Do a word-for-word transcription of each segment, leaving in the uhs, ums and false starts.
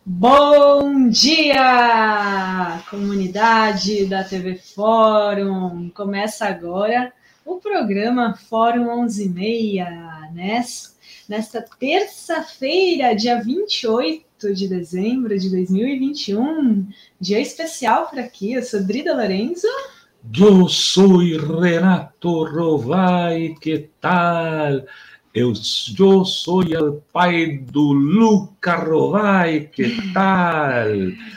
Bom dia, comunidade da T V Fórum! Começa agora o programa Fórum onze e meia, né? Nesta terça-feira, dia vinte e oito de dezembro de dois mil e vinte e um, dia especial por aqui. Eu sou Drida Lorenzo. Eu sou Renato Rovai, que tal? Eu, eu sou o pai do Luca Rovai, que tal?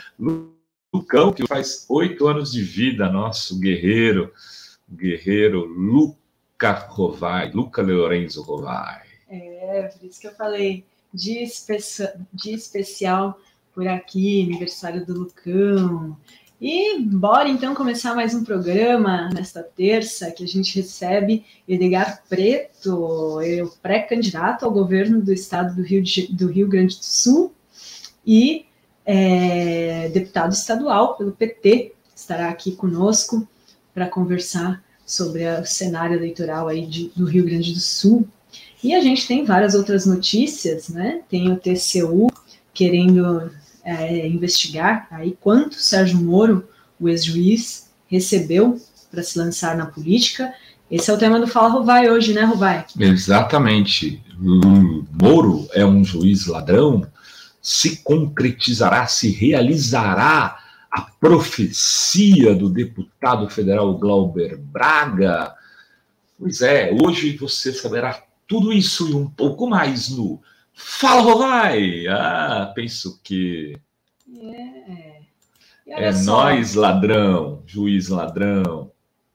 Lucão, que faz oito anos de vida, nosso guerreiro, guerreiro Luca Rovai, Luca Lorenzo Rovai. É, por isso que eu falei de, espe de especial por aqui, aniversário do Lucão. E bora então começar mais um programa nesta terça, que a gente recebe Edgar Preto, é o pré-candidato ao governo do estado do Rio, de, do Rio Grande do Sul e é, deputado estadual pelo P T, estará aqui conosco para conversar sobre o cenário eleitoral aí de, do Rio Grande do Sul. E a gente tem várias outras notícias, né? Tem o T C U querendo é, investigar aí quanto Sérgio Moro, o ex-juiz, recebeu para se lançar na política. Esse é o tema do Fala Rovai hoje, né, Rovai? Exatamente. O Moro é um juiz ladrão? Se concretizará, se realizará a profecia do deputado federal Glauber Braga? Pois é, hoje você saberá tudo isso e um pouco mais no Fala Rovai! Ah, penso que... É, é nós, ladrão, juiz ladrão.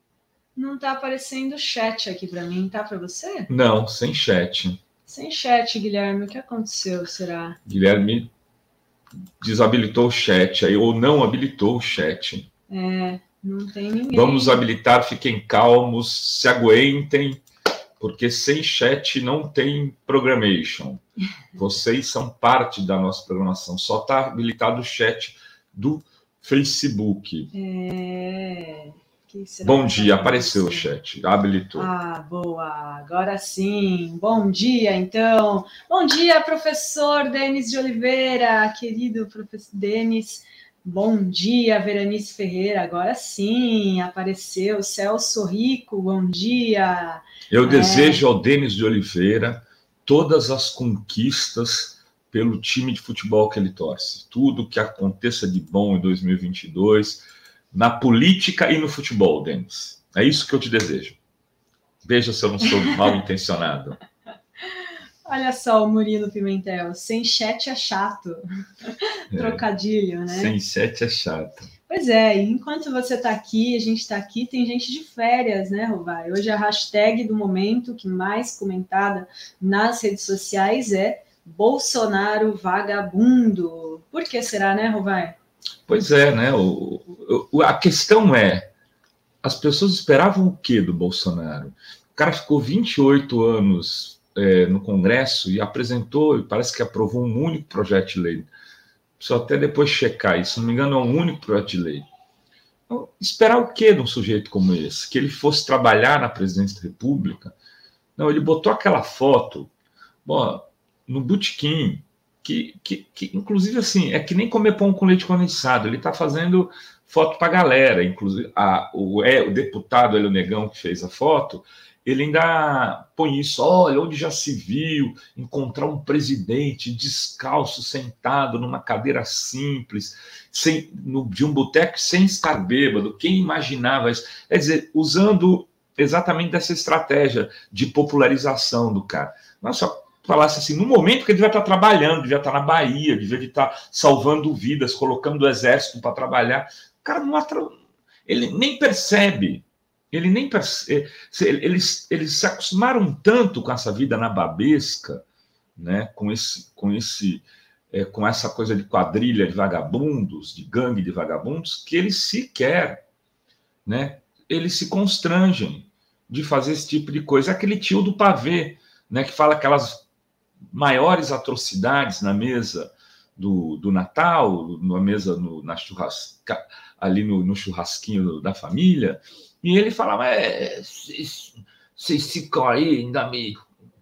Não tá aparecendo chat aqui para mim, tá para você? Não, sem chat. Sem chat, Guilherme. O que aconteceu, será? Guilherme desabilitou o chat, aí, ou não habilitou o chat. É, não tem ninguém. Vamos habilitar, fiquem calmos, se aguentem, porque sem chat não tem programation. Vocês são parte da nossa programação. Só está habilitado o chat do Facebook. É... Bom dia, apareceu o chat, habilitou. Ah, boa, agora sim. Bom dia, então. Bom dia, professor Denis de Oliveira, querido professor Denis. Bom dia, Veranice Ferreira, agora sim, apareceu. Celso Rico, bom dia. Eu é... desejo ao Denis de Oliveira todas as conquistas pelo time de futebol que ele torce. Tudo que aconteça de bom em dois mil e vinte e dois, na política e no futebol, Denis. É isso que eu te desejo. Veja se eu não sou mal intencionado. Olha só o Murilo Pimentel, sem chat é chato. É. Trocadilho, né? Sem chat é chato. Pois é, enquanto você está aqui, a gente está aqui, tem gente de férias, né, Rovai? Hoje a hashtag do momento que mais comentada nas redes sociais é Bolsonaro vagabundo. Por que será, né, Rovai? Pois é, né? O, o, a questão é, as pessoas esperavam o quê do Bolsonaro? O cara ficou vinte e oito anos é, no Congresso e apresentou, e parece que aprovou um único projeto de lei. Preciso até depois checar isso, se não me engano, é um único projeto de lei. Então, esperar o quê de um sujeito como esse? Que ele fosse trabalhar na presidência da República? Não, ele botou aquela foto, bom, no botequim, que, que, que, inclusive, assim, é que nem comer pão com leite condensado. Ele está fazendo foto para a galera. Inclusive, a, o, é, o deputado Hélio Negão, que fez a foto, ele ainda põe isso, olha, onde já se viu encontrar um presidente descalço, sentado numa cadeira simples, sem, no, de um boteco, sem estar bêbado. Quem imaginava isso? Quer dizer, usando exatamente dessa estratégia de popularização do cara. Não só falasse assim, no momento que ele devia estar trabalhando, devia estar na Bahia, devia estar salvando vidas, colocando o exército para trabalhar. O cara não atra... ele nem percebe. Ele nem percebe. Eles, eles se acostumaram tanto com essa vida nababesca, né? com, esse, com, esse, é, com essa coisa de quadrilha de vagabundos, de gangue de vagabundos, que eles sequer, né? Eles se constrangem de fazer esse tipo de coisa. É aquele tio do pavê, né? Que fala aquelas maiores atrocidades na mesa do, do Natal, na mesa no, na churrasca, ali no, no churrasquinho da família. E ele falava, é, vocês ficam aí ainda me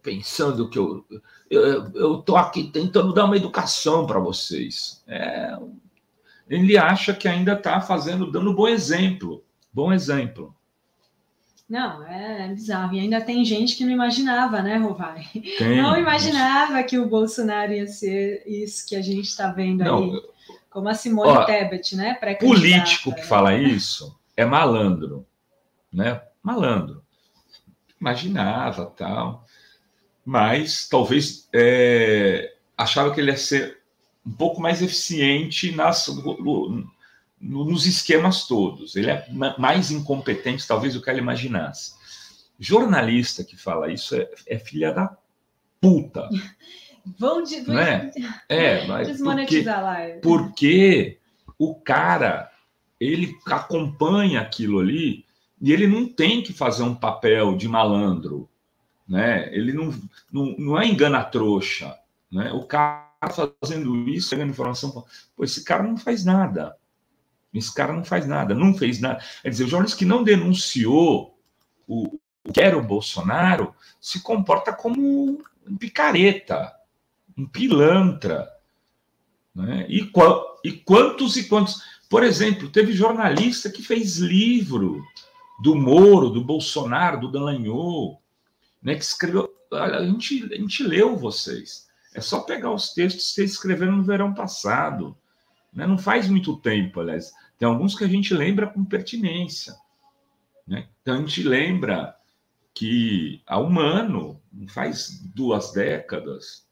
pensando que eu eu estou aqui tentando dar uma educação para vocês. É, ele acha que ainda está fazendo, dando bom exemplo. Bom exemplo. Não, é, é bizarro. E ainda tem gente que não imaginava, né, Rovai? Tem, não imaginava isso. Que o Bolsonaro ia ser isso que a gente está vendo não, aí. Como a Simone ó, Tebet, né? Político que fala isso é malandro, né? Malandro. Imaginava, tal. Mas talvez é, achava que ele ia ser um pouco mais eficiente nas, no, nos esquemas todos. Ele é mais incompetente, talvez, do que ele imaginasse. Jornalista que fala isso é, é filha da puta. Vão de, não é? É, mas desmonetizar porque, a live. Porque o cara, ele acompanha aquilo ali e ele não tem que fazer um papel de malandro. Né? Ele não, não, não é engana-trouxa. Né? O cara fazendo isso, pegando informação, pô, esse cara não faz nada. Esse cara não faz nada, não fez nada. Quer dizer, o jornalista que não denunciou o, o que era o Bolsonaro se comporta como um picareta, um pilantra. Né? E, e quantos e quantos... Por exemplo, teve jornalista que fez livro do Moro, do Bolsonaro, do Dallagnol, né, que escreveu, a gente, a gente leu vocês. É só pegar os textos que vocês escreveram no verão passado. Né? Não faz muito tempo, aliás. Tem alguns que a gente lembra com pertinência. Né? Então, a gente lembra que a Humano, não faz duas décadas,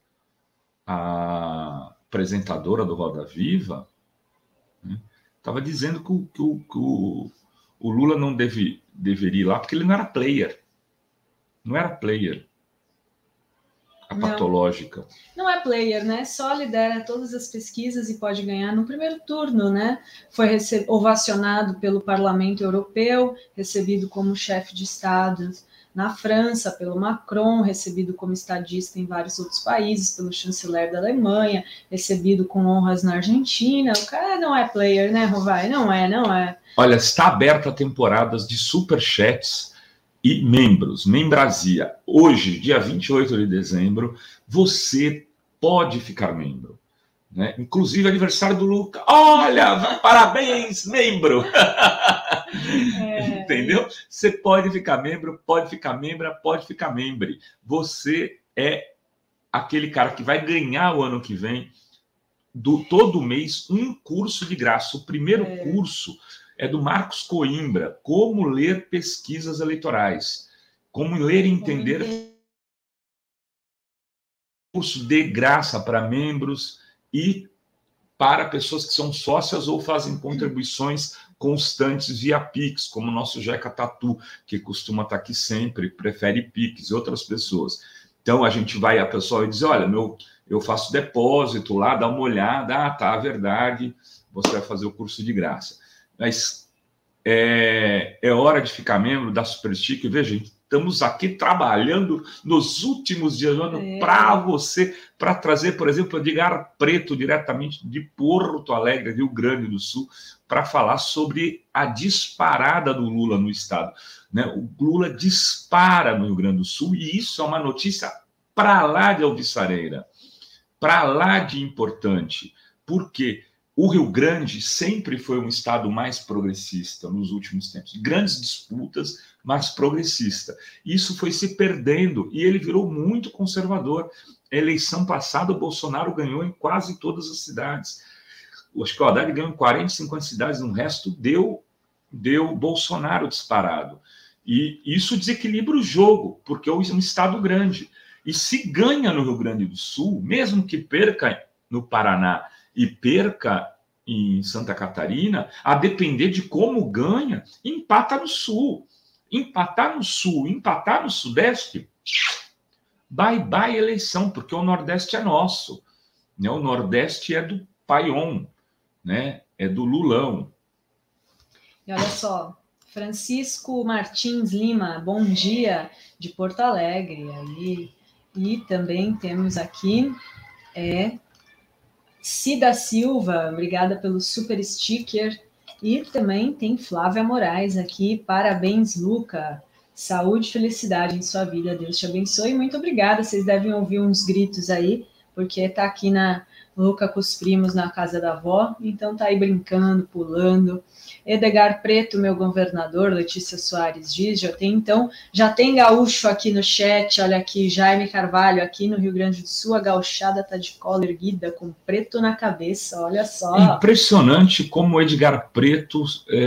a apresentadora do Roda Viva estava né, dizendo que, o, que, o, que o, o Lula não deve, deveria ir lá, porque ele não era player. Não era player. A patológica. Não, não é player, né? Só lidera todas as pesquisas e pode ganhar no primeiro turno, né? Foi rece- ovacionado pelo Parlamento Europeu, recebido como chefe de Estado na França, pelo Macron, recebido como estadista em vários outros países, pelo chanceler da Alemanha, recebido com honras na Argentina. O cara não é player, né, Rovai? Não é, não é. Olha, está aberta a temporadas de superchats e membros, Membrasia. Hoje, dia vinte e oito de dezembro, você pode ficar membro. Né? Inclusive, aniversário do Luca. Olha, parabéns, membro! É... Entendeu? Você pode ficar membro, pode ficar membra, pode ficar membre. Você é aquele cara que vai ganhar o ano que vem, do, todo mês, um curso de graça. O primeiro é... curso é do Marcos Coimbra, Como Ler Pesquisas Eleitorais. Como ler e entender. Curso de graça para membros e para pessoas que são sócias ou fazem contribuições constantes via Pix, como o nosso Jeca Tatu, que costuma estar aqui sempre, prefere Pix, e outras pessoas. Então, a gente vai, a pessoa vai dizer, olha, meu, eu faço depósito lá, dá uma olhada, ah, tá, verdade, você vai fazer o curso de graça. Mas é, é hora de ficar membro da Superstick. Veja, estamos aqui trabalhando nos últimos dias do ano é. para você, para trazer, por exemplo, Edgar Preto, diretamente de Porto Alegre, Rio Grande do Sul, para falar sobre a disparada do Lula no Estado. Né? O Lula dispara no Rio Grande do Sul e isso é uma notícia para lá de alvissareira, para lá de importante. Por quê? O Rio Grande sempre foi um estado mais progressista nos últimos tempos. Grandes disputas, mas progressista. Isso foi se perdendo e ele virou muito conservador. A eleição passada, o Bolsonaro ganhou em quase todas as cidades. Acho que o Haddad ganhou em quarenta, cinquenta cidades, no resto deu, deu Bolsonaro disparado. E isso desequilibra o jogo, porque é um estado grande. E se ganha no Rio Grande do Sul, mesmo que perca no Paraná, e perca em Santa Catarina, a depender de como ganha, empata no Sul. Empatar no Sul, empatar no Sudeste, bye bye eleição, porque o Nordeste é nosso. Né? O Nordeste é do Paion, né? É do Lulão. E olha só, Francisco Martins Lima, bom dia, de Porto Alegre. Aí, e também temos aqui... É, Cida Silva, obrigada pelo super sticker. E também tem Flávia Moraes aqui, parabéns, Luca. saúde e felicidade em sua vida. Deus te abençoe. Muito obrigada. Vocês devem ouvir uns gritos aí, porque tá aqui na Luca com os primos na casa da avó, então tá aí brincando, pulando. Edgar Preto, meu governador, Letícia Soares diz, já tem então, já tem gaúcho aqui no chat, olha aqui, Jaime Carvalho, aqui no Rio Grande do Sul, a gauchada tá de cola erguida, com preto na cabeça, olha só. Impressionante como o Edgar Preto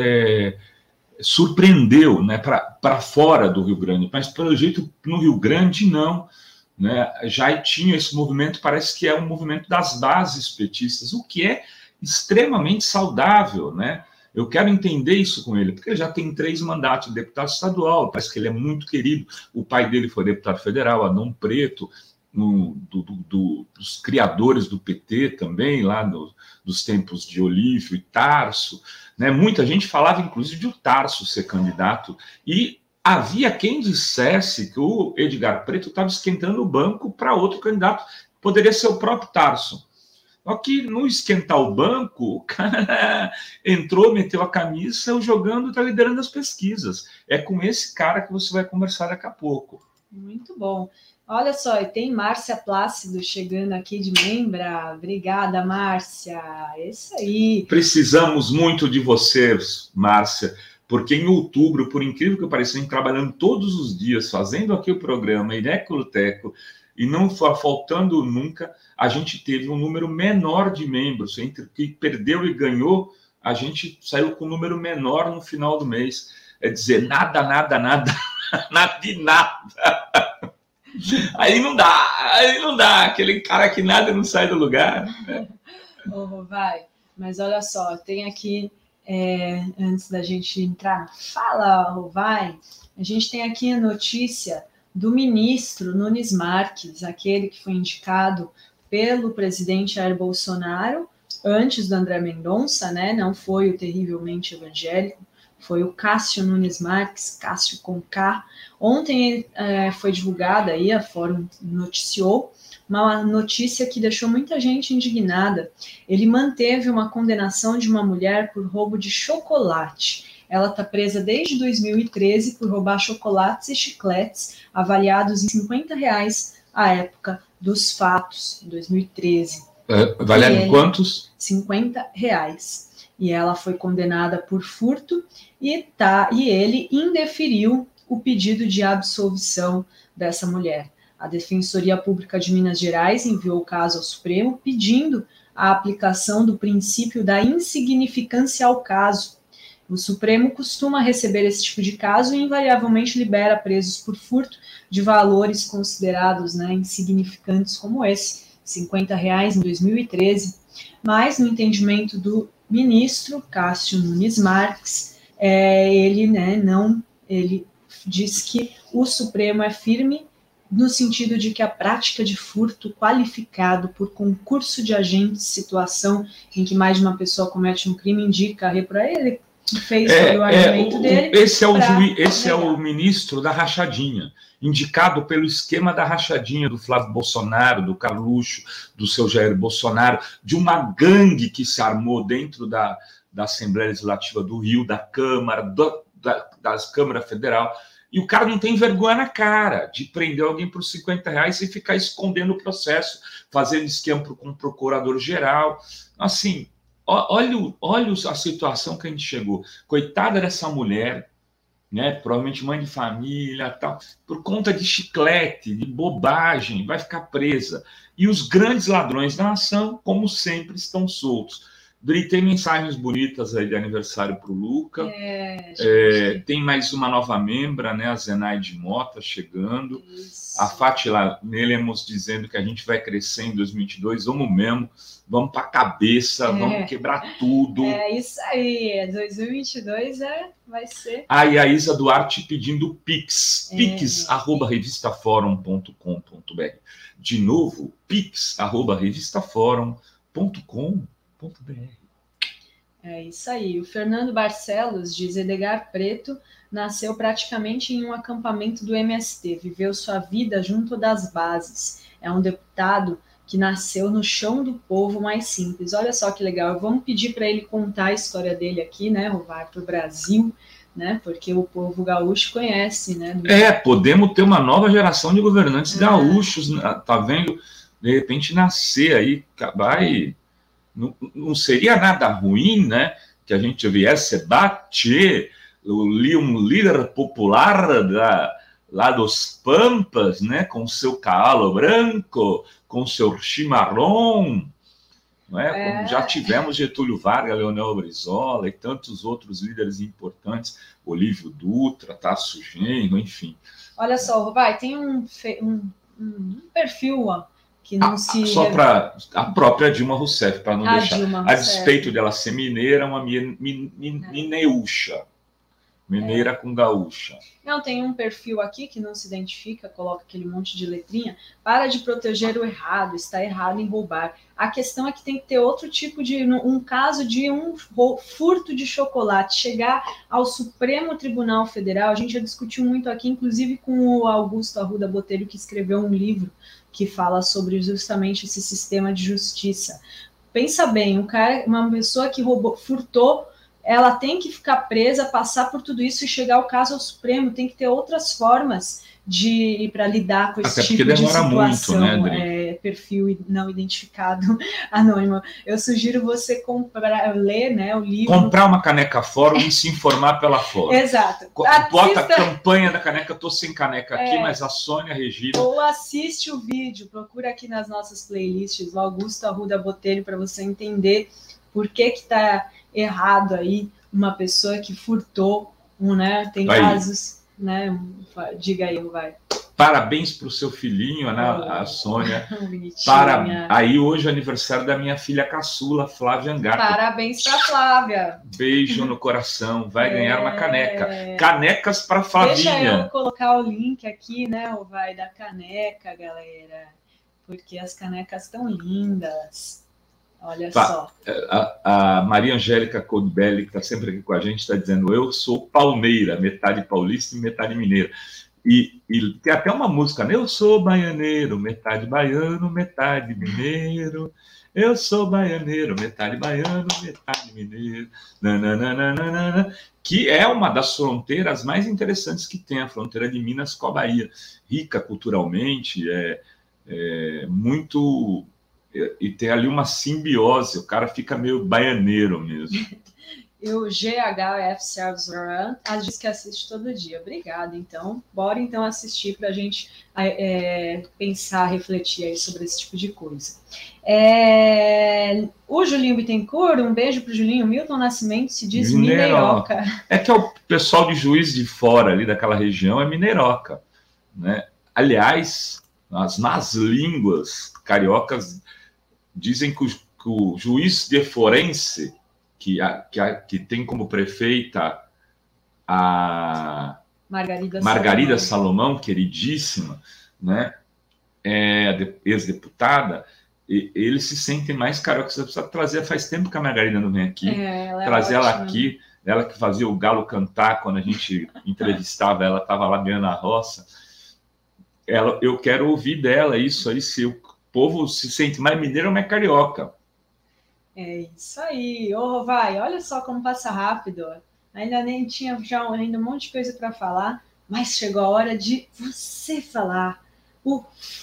é, surpreendeu, né, para fora do Rio Grande, mas pelo jeito no Rio Grande não, né, já tinha esse movimento, parece que é um movimento das bases petistas, o que é extremamente saudável, né? Eu quero entender isso com ele, porque ele já tem três mandatos de deputado estadual, parece que ele é muito querido. O pai dele foi deputado federal, Adão Preto, no, do, do, do, dos criadores do P T também, lá no, dos tempos de Olívio e Tarso. Né? Muita gente falava, inclusive, de o Tarso ser candidato. E havia quem dissesse que o Edgar Preto estava esquentando o banco para outro candidato, poderia ser o próprio Tarso. Só que no esquentar o banco, o cara entrou, meteu a camisa, jogando, está liderando as pesquisas. É com esse cara que você vai conversar daqui a pouco. Muito bom. Olha só, e tem Márcia Plácido chegando aqui de Membra. Obrigada, Márcia. É isso aí. Precisamos muito de vocês, Márcia, porque em outubro, por incrível que pareça, a gente trabalhando todos os dias, fazendo aqui o programa Inecoteco, e não faltando nunca, a gente teve um número menor de membros. Entre o que perdeu e ganhou, a gente saiu com um número menor no final do mês. É dizer, nada, nada, nada, nada de nada. Aí não dá, aí não dá. Aquele cara que nada não sai do lugar. Né? Oh, vai. Mas olha só, tem aqui, é, antes da gente entrar, fala, oh, vai. A gente tem aqui a notícia do ministro Nunes Marques, aquele que foi indicado pelo presidente Jair Bolsonaro, antes do André Mendonça, né? Não foi o terrivelmente evangélico, foi o Cássio Nunes Marques, Cássio com K. Ontem é, foi divulgada aí, a Fórum noticiou, uma notícia que deixou muita gente indignada. Ele manteve uma condenação de uma mulher por roubo de chocolate. Ela está presa desde dois mil e treze por roubar chocolates e chicletes avaliados em cinquenta reais à época dos fatos, em dois mil e treze. É, avaliado quantos? cinquenta reais. E ela foi condenada por furto e, tá, e ele indeferiu o pedido de absolvição dessa mulher. A Defensoria Pública de Minas Gerais enviou o caso ao Supremo pedindo a aplicação do princípio da insignificância ao caso. O Supremo costuma receber esse tipo de caso e invariavelmente libera presos por furto de valores considerados, né, insignificantes como esse, cinquenta reais em dois mil e treze. Mas, no entendimento do ministro Cássio Nunes Marques, é, ele, né, não, ele diz que o Supremo é firme no sentido de que a prática de furto qualificado por concurso de agentes, situação em que mais de uma pessoa comete um crime, indica para ele que fez é, o argumento é, o, dele. Esse, é o, juiz, esse é o ministro da rachadinha, indicado pelo esquema da rachadinha do Flávio Bolsonaro, do Carluxo, do seu Jair Bolsonaro, de uma gangue que se armou dentro da, da Assembleia Legislativa do Rio, da Câmara, do, da das Câmara Federal. E o cara não tem vergonha na cara de prender alguém por cinquenta reais e ficar escondendo o processo, fazendo esquema com o procurador-geral. Assim, olha, olha a situação que a gente chegou. Coitada dessa mulher, né? Provavelmente mãe de família, tal, por conta de chiclete, de bobagem, vai ficar presa. E os grandes ladrões da nação, como sempre, estão soltos. Tem mensagens bonitas aí de aniversário para o Luca. É, é, tem mais uma nova membra, né? A Zenaide Mota chegando. Isso. A Fátila Nelemos dizendo que a gente vai crescer em dois mil e vinte e dois. Vamos mesmo, vamos para a cabeça, é. vamos quebrar tudo. É isso aí, dois mil e vinte e dois é, vai ser. Ah, e a Isa Duarte pedindo Pix, é. pix arroba revistaforum ponto com ponto br. De novo, pix arroba revistaforum ponto com ponto br. É isso aí. O Fernando Barcelos diz: Edgar Preto nasceu praticamente em um acampamento do M S T, viveu sua vida junto das bases. É um deputado que nasceu no chão do povo mais simples. Olha só que legal. Vamos pedir para ele contar a história dele aqui, né? Vai para o Brasil, né? Porque o povo gaúcho conhece, né? É, podemos ter uma nova geração de governantes é. gaúchos, tá vendo? De repente nascer aí, vai... Não, não seria nada ruim, né? Que a gente viesse bater um líder popular da, lá dos Pampas, né? Com seu cavalo branco, com seu chimarrão, não é? É. Como já tivemos Getúlio Vargas, Leonel Brizola e tantos outros líderes importantes, Olívio Dutra, Tasso Genro, enfim. Olha só, vai, tem um, um, um perfil, ó, que não ah, se... Só para a própria Dilma Rousseff, para não a deixar. Dilma a despeito dela ser mineira, uma mineúcha. Mineira é. com gaúcha. Não, tem um perfil aqui que não se identifica, coloca aquele monte de letrinha. Para de proteger o errado, está errado em roubar. A questão é que tem que ter outro tipo de... Um caso de um furto de chocolate chegar ao Supremo Tribunal Federal. A gente já discutiu muito aqui, inclusive com o Augusto Arruda Botelho, que escreveu um livro que fala sobre justamente esse sistema de justiça. Pensa bem, um cara, uma pessoa que roubou, furtou, ela tem que ficar presa, passar por tudo isso e chegar ao caso ao Supremo. Tem que ter outras formas de para lidar com esse Até tipo de situação. Muito, né, é, perfil não identificado anônimo. Eu sugiro você comprar, ler, né, o livro. Comprar uma caneca fórum e se informar pela fórum. Exato. Bota a campanha da caneca. Eu tô sem caneca aqui, é. mas a Sônia Regina. Ou assiste o vídeo, procura aqui nas nossas playlists o Augusto Arruda Botelho para você entender por que que tá errado aí uma pessoa que furtou, um, né? Tem aí. casos, né? Diga aí, vai. Parabéns para o seu filhinho, né, oh, a Sônia. Para... Aí hoje é aniversário da minha filha caçula, Flávia Angato. Parabéns para Flávia. Beijo no coração. Vai é... ganhar uma caneca. Canecas para Flavinha. Deixa eu colocar o link aqui, né, o vai da caneca, galera. Porque as canecas estão lindas. Olha tá. só. A, a Maria Angélica Codbelli, que está sempre aqui com a gente, está dizendo: eu sou pauneira, metade paulista e metade mineira. E, e tem até uma música, né? Eu sou baianeiro, metade baiano, metade mineiro. Eu sou baianeiro, metade baiano, metade mineiro. Nananana, que é uma das fronteiras mais interessantes que tem, a fronteira de Minas com a Bahia. Rica culturalmente, é, é muito... E tem ali uma simbiose, o cara fica meio baianeiro mesmo. E o G H F Service Run diz que assiste todo dia. Obrigada, então. Bora então assistir para a gente é, pensar, refletir aí sobre esse tipo de coisa. É, o Julinho Bittencourt, um beijo para o Julinho. Milton Nascimento se diz mineiroca. mineiroca. É que é o pessoal de Juiz de Fora, ali daquela região, é mineiroca, né? Aliás, as más línguas cariocas dizem que o, que o juiz de forense, que, a, que, a, que tem como prefeita a Margarida, Margarida Salomão. Salomão, queridíssima, né? É, ex-deputada, e, eles se sentem mais cariocas. Você precisa trazer, faz tempo que a Margarida não vem aqui, é, ela é trazer ótima. ela aqui, ela que fazia o galo cantar quando a gente entrevistava, ela estava lá ganhando a roça. Ela, eu quero ouvir dela isso aí, se o povo se sente mais mineiro ou mais carioca. É isso aí. Ô, vai, olha só como passa rápido. Ainda nem tinha já ainda um monte de coisa para falar, mas chegou a hora de você falar o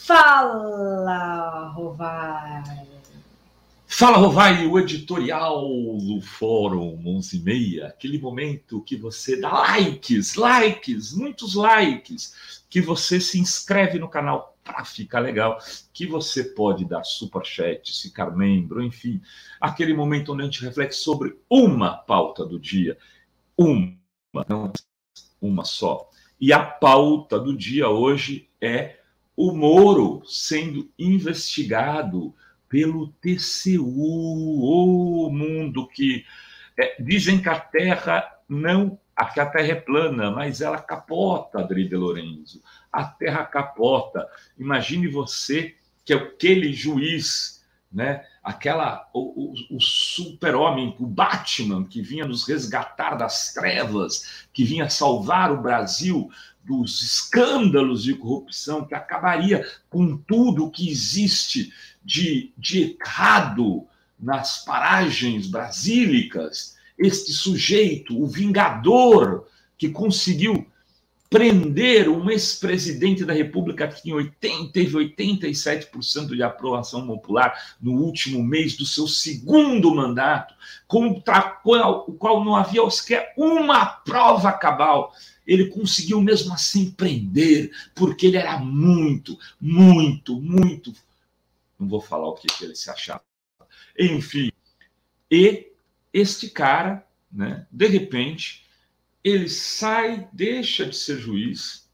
Fala Rovai. Fala Rovai, o editorial do Fórum onze e meia, aquele momento que você dá likes, likes, muitos likes, que você se inscreve no canal para ficar legal, que você pode dar superchat, ficar membro, enfim, aquele momento onde a gente reflete sobre uma pauta do dia, uma, não uma só. E a pauta do dia hoje é o Moro sendo investigado pelo T C U, o mundo que é, dizem que a Terra não, que a Terra é plana, mas ela capota, Adri de Lorenzo. A Terra capota. Imagine você que é aquele juiz, né? Aquela, o, o, o super-homem, o Batman, que vinha nos resgatar das trevas, que vinha salvar o Brasil dos escândalos de corrupção, que acabaria com tudo que existe de, de errado nas paragens brasílicas. Este sujeito, o vingador, que conseguiu prender um ex-presidente da República que tinha oitenta, teve oitenta e sete por cento de aprovação popular no último mês do seu segundo mandato, contra o qual não havia sequer uma prova cabal. Ele conseguiu mesmo assim prender, porque ele era muito, muito, muito... Não vou falar o que, que ele se achava. Enfim, e este cara, né, de repente... ele sai, deixa de ser juiz,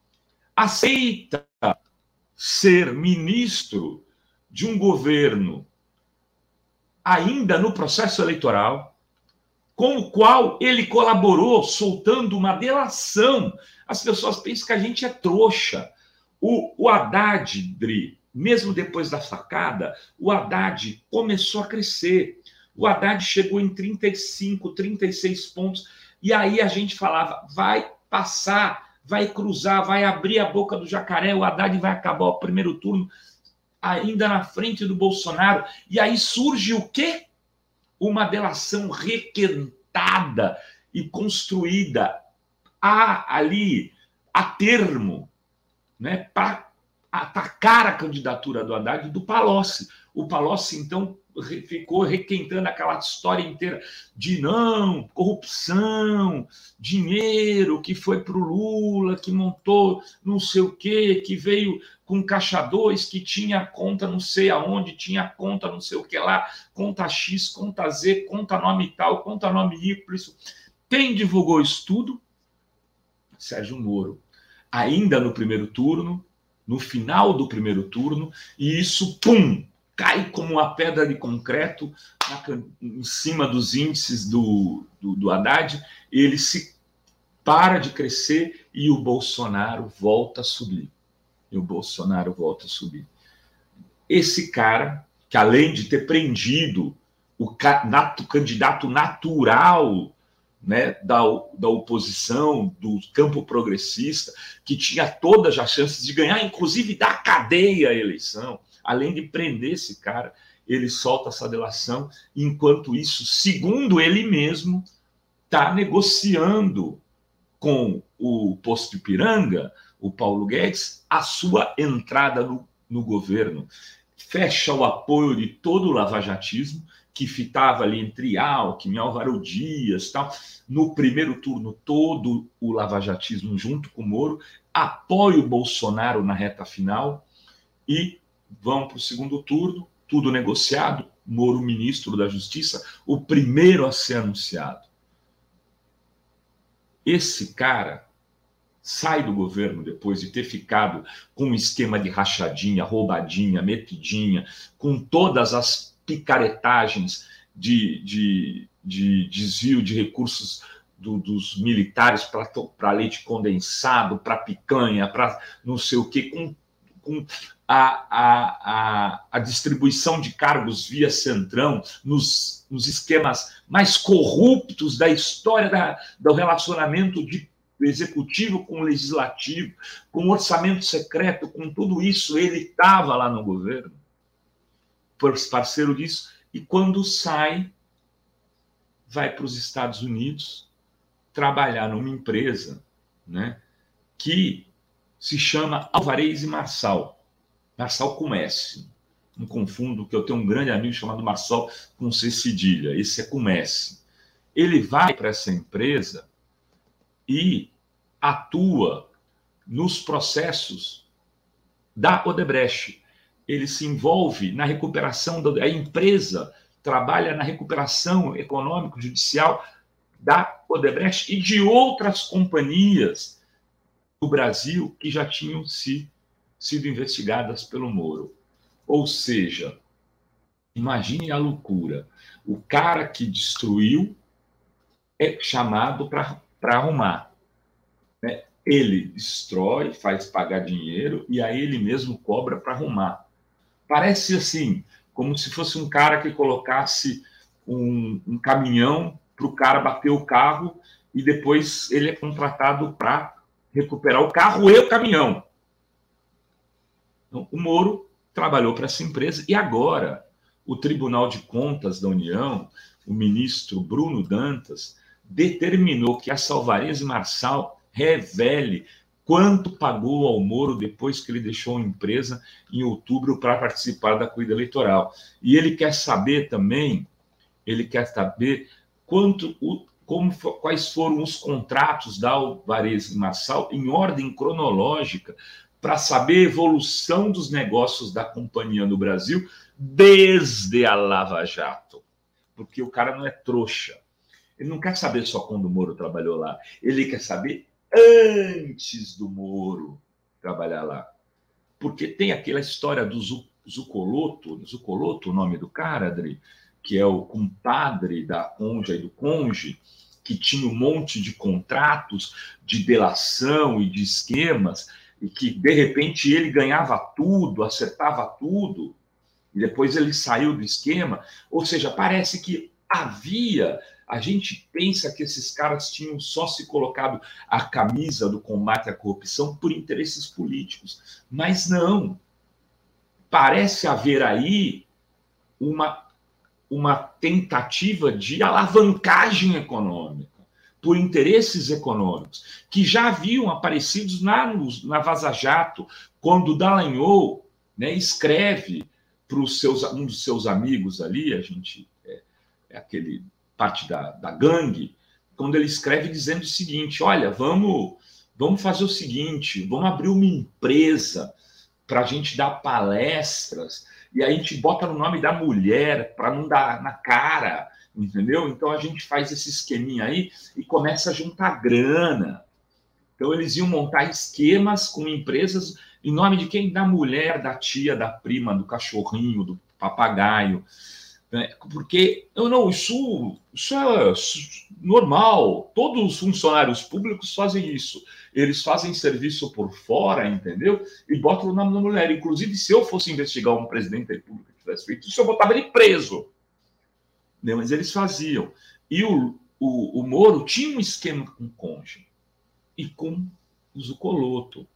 aceita ser ministro de um governo ainda no processo eleitoral, com o qual ele colaborou soltando uma delação. As pessoas pensam que a gente é trouxa. O, o Haddad, Dri, mesmo depois da facada, o Haddad começou a crescer. O Haddad chegou em trinta e cinco, trinta e seis pontos. E aí a gente falava, vai passar, vai cruzar, vai abrir a boca do jacaré, o Haddad vai acabar o primeiro turno ainda na frente do Bolsonaro. E aí surge o quê? Uma delação requentada e construída a, ali, a termo, né, para atacar a candidatura do Haddad e do Palocci. O Palocci, então, ficou requentando aquela história inteira de não, corrupção, dinheiro que foi para o Lula, que montou não sei o quê, que veio com caixa dois, que tinha conta não sei aonde, tinha conta não sei o que lá, conta X, conta Z, conta nome tal, conta nome Y. Quem divulgou isso tudo? Sérgio Moro. Ainda no primeiro turno, no final do primeiro turno, e isso, pum, cai como uma pedra de concreto na, em cima dos índices do, do, do Haddad, ele se para de crescer e o Bolsonaro volta a subir. E o Bolsonaro volta a subir. Esse cara, que além de ter prendido o candidato natural, né, da, da oposição, do campo progressista, que tinha todas as chances de ganhar, inclusive da cadeia a eleição, além de prender esse cara, ele solta essa delação, enquanto isso, segundo ele mesmo, está negociando com o posto Ipiranga, o Paulo Guedes, a sua entrada no, no governo. Fecha o apoio de todo o lavajatismo, que fitava ali entre Alckmin, Álvaro Dias, tal. No primeiro turno, todo o lavajatismo junto com o Moro, apoia o Bolsonaro na reta final e vão para o segundo turno, tudo negociado, Moro ministro da Justiça, o primeiro a ser anunciado. Esse cara sai do governo depois de ter ficado com um esquema de rachadinha, roubadinha, metidinha, com todas as picaretagens de, de, de desvio de recursos do, dos militares para leite condensado, para picanha, para não sei o quê, com, com a, a, a, a distribuição de cargos via Centrão, nos, nos esquemas mais corruptos da história da, do relacionamento de executivo com o legislativo, com orçamento secreto, com tudo isso, ele estava lá no governo, parceiro disso, e quando sai, vai para os Estados Unidos trabalhar numa empresa, né, que se chama Alvarez e Marçal. Marçal com S. Não confundo, que eu tenho um grande amigo chamado Marçal com C cedilha. Esse é com S. Ele vai para essa empresa e atua nos processos da Odebrecht. Ele se envolve na recuperação, da a empresa trabalha na recuperação econômico-judicial da Odebrecht e de outras companhias do Brasil que já tinham se, sido investigadas pelo Moro. Ou seja, imagine a loucura. O cara que destruiu é chamado para arrumar. Né? Ele destrói, faz pagar dinheiro e aí ele mesmo cobra para arrumar. Parece assim, como se fosse um cara que colocasse um, um caminhão para o cara bater o carro e depois ele é contratado para recuperar o carro e o caminhão. Então, o Moro trabalhou para essa empresa e agora o Tribunal de Contas da União, o ministro Bruno Dantas, determinou que a Salvarez Marçal revele quanto pagou ao Moro depois que ele deixou a empresa em outubro para participar da corrida eleitoral. E ele quer saber também, ele quer saber quanto, como, quais foram os contratos da Salvarez Marçal em ordem cronológica, para saber a evolução dos negócios da companhia no Brasil desde a Lava Jato. Porque o cara não é trouxa. Ele não quer saber só quando o Moro trabalhou lá. Ele quer saber antes do Moro trabalhar lá. Porque tem aquela história do Zucoloto, Zucoloto, o nome do cara, Adri, que é o compadre da Conja e do Conge, que tinha um monte de contratos de delação e de esquemas, e que, de repente, ele ganhava tudo, acertava tudo, e depois ele saiu do esquema. Ou seja, parece que havia... A gente pensa que esses caras tinham só se colocado a camisa do combate à corrupção por interesses políticos. Mas não. Parece haver aí uma, uma tentativa de alavancagem econômica por interesses econômicos, que já haviam aparecido na, na Vaza Jato, quando Dallagnol, né, escreve para os seus, um dos seus amigos ali, a gente é, é aquele... parte da, da gangue, quando ele escreve dizendo o seguinte: olha, vamos, vamos fazer o seguinte, vamos abrir uma empresa para a gente dar palestras, e aí a gente bota no nome da mulher para não dar na cara, entendeu? Então a gente faz esse esqueminha aí e começa a juntar grana. Então eles iam montar esquemas com empresas em nome de quem? Da mulher, da tia, da prima, do cachorrinho, do papagaio. Porque eu não, isso, isso é normal. Todos os funcionários públicos fazem isso. Eles fazem serviço por fora, entendeu? E botam o nome da mulher. Inclusive, se eu fosse investigar um presidente da República que tivesse feito isso, eu botava ele preso. Não, mas eles faziam. E o, o, o Moro tinha um esquema com o Conge e com o Zucoloto.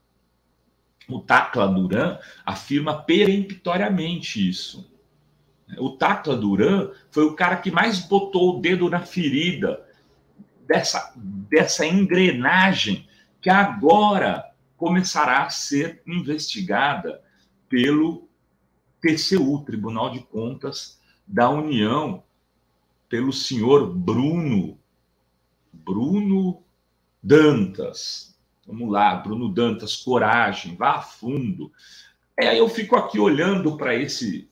O Tacla Duran afirma peremptoriamente isso. O Tacla Duran foi o cara que mais botou o dedo na ferida dessa, dessa engrenagem que agora começará a ser investigada pelo T C U, Tribunal de Contas da União, pelo senhor Bruno, Bruno Dantas. Vamos lá, Bruno Dantas, coragem, vá a fundo. Aí eu fico aqui olhando para esse...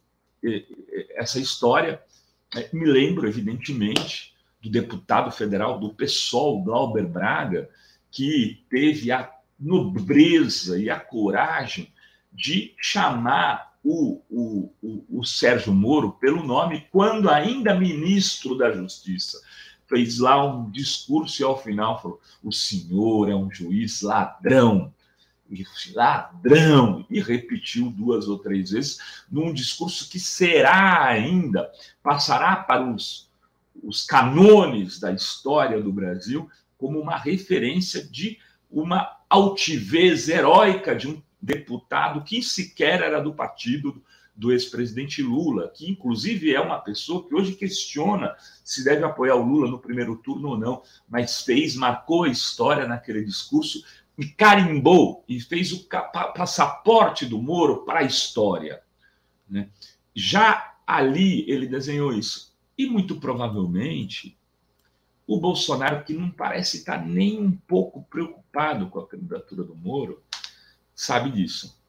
essa história, me lembro, evidentemente, do deputado federal do PSOL, Glauber Braga, que teve a nobreza e a coragem de chamar o, o, o, o Sérgio Moro pelo nome, quando ainda ministro da Justiça. Fez lá um discurso e, ao final, falou: o senhor é um juiz ladrão. E ladrão, e repetiu duas ou três vezes num discurso que será ainda, passará para os, os canones da história do Brasil como uma referência de uma altivez heróica de um deputado que sequer era do partido do ex-presidente Lula, que inclusive é uma pessoa que hoje questiona se deve apoiar o Lula no primeiro turno ou não, mas fez, marcou a história naquele discurso e carimbou e fez o passaporte do Moro para a história, né? Já ali ele desenhou isso. E muito provavelmente o Bolsonaro, que não parece estar nem um pouco preocupado com a candidatura do Moro, sabe disso.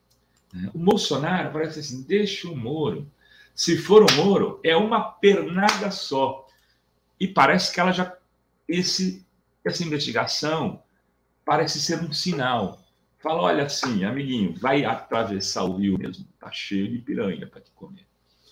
O Bolsonaro parece assim: deixa o Moro. Se for o Moro, é uma pernada só. E parece que ela já... Esse, essa investigação parece ser um sinal. Fala: olha, assim, amiguinho, vai atravessar o rio mesmo, tá cheio de piranha para te comer.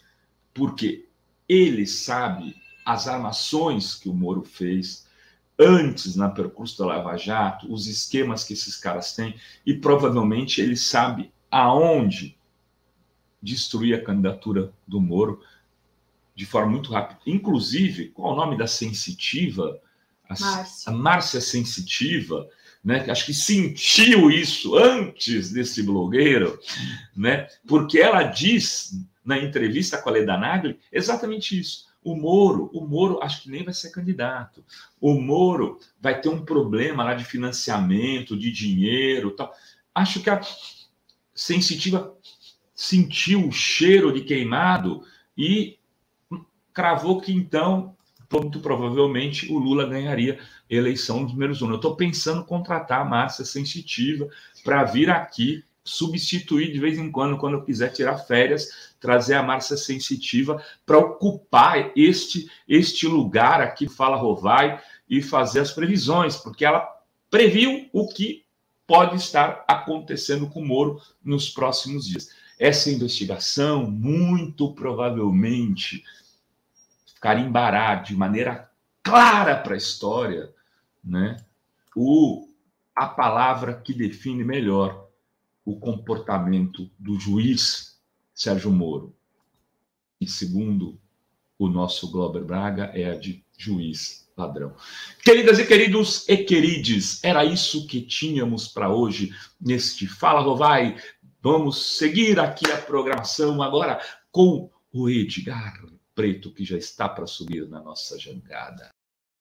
Porque ele sabe as armações que o Moro fez antes na percurso da Lava Jato, os esquemas que esses caras têm, e provavelmente ele sabe aonde destruir a candidatura do Moro de forma muito rápida. Inclusive, qual é o nome da sensitiva? A Márcia, a Márcia Sensitiva, né, que acho que sentiu isso antes desse blogueiro, né, porque ela diz na entrevista com a Leda Nagli exatamente isso. O Moro, o Moro acho que nem vai ser candidato. O Moro vai ter um problema lá de financiamento, de dinheiro, tal. Acho que a Sensitiva sentiu o cheiro de queimado e cravou que, então, muito provavelmente, o Lula ganharia a eleição dos números um. Eu estou pensando em contratar a Márcia Sensitiva para vir aqui substituir de vez em quando, quando eu quiser tirar férias, trazer a Márcia Sensitiva para ocupar este, este lugar aqui, Fala Rovai, e fazer as previsões, porque ela previu o que pode estar acontecendo com o Moro nos próximos dias. Essa investigação, muito provavelmente, carimbará de maneira clara para a história, né, o, a palavra que define melhor o comportamento do juiz Sérgio Moro. E segundo o nosso Glauber Braga, é a de juiz ladrão. Queridas e queridos e querides, era isso que tínhamos para hoje neste Fala Rovai. Vamos seguir aqui a programação agora com o Edgar Preto, que já está para subir na nossa jangada.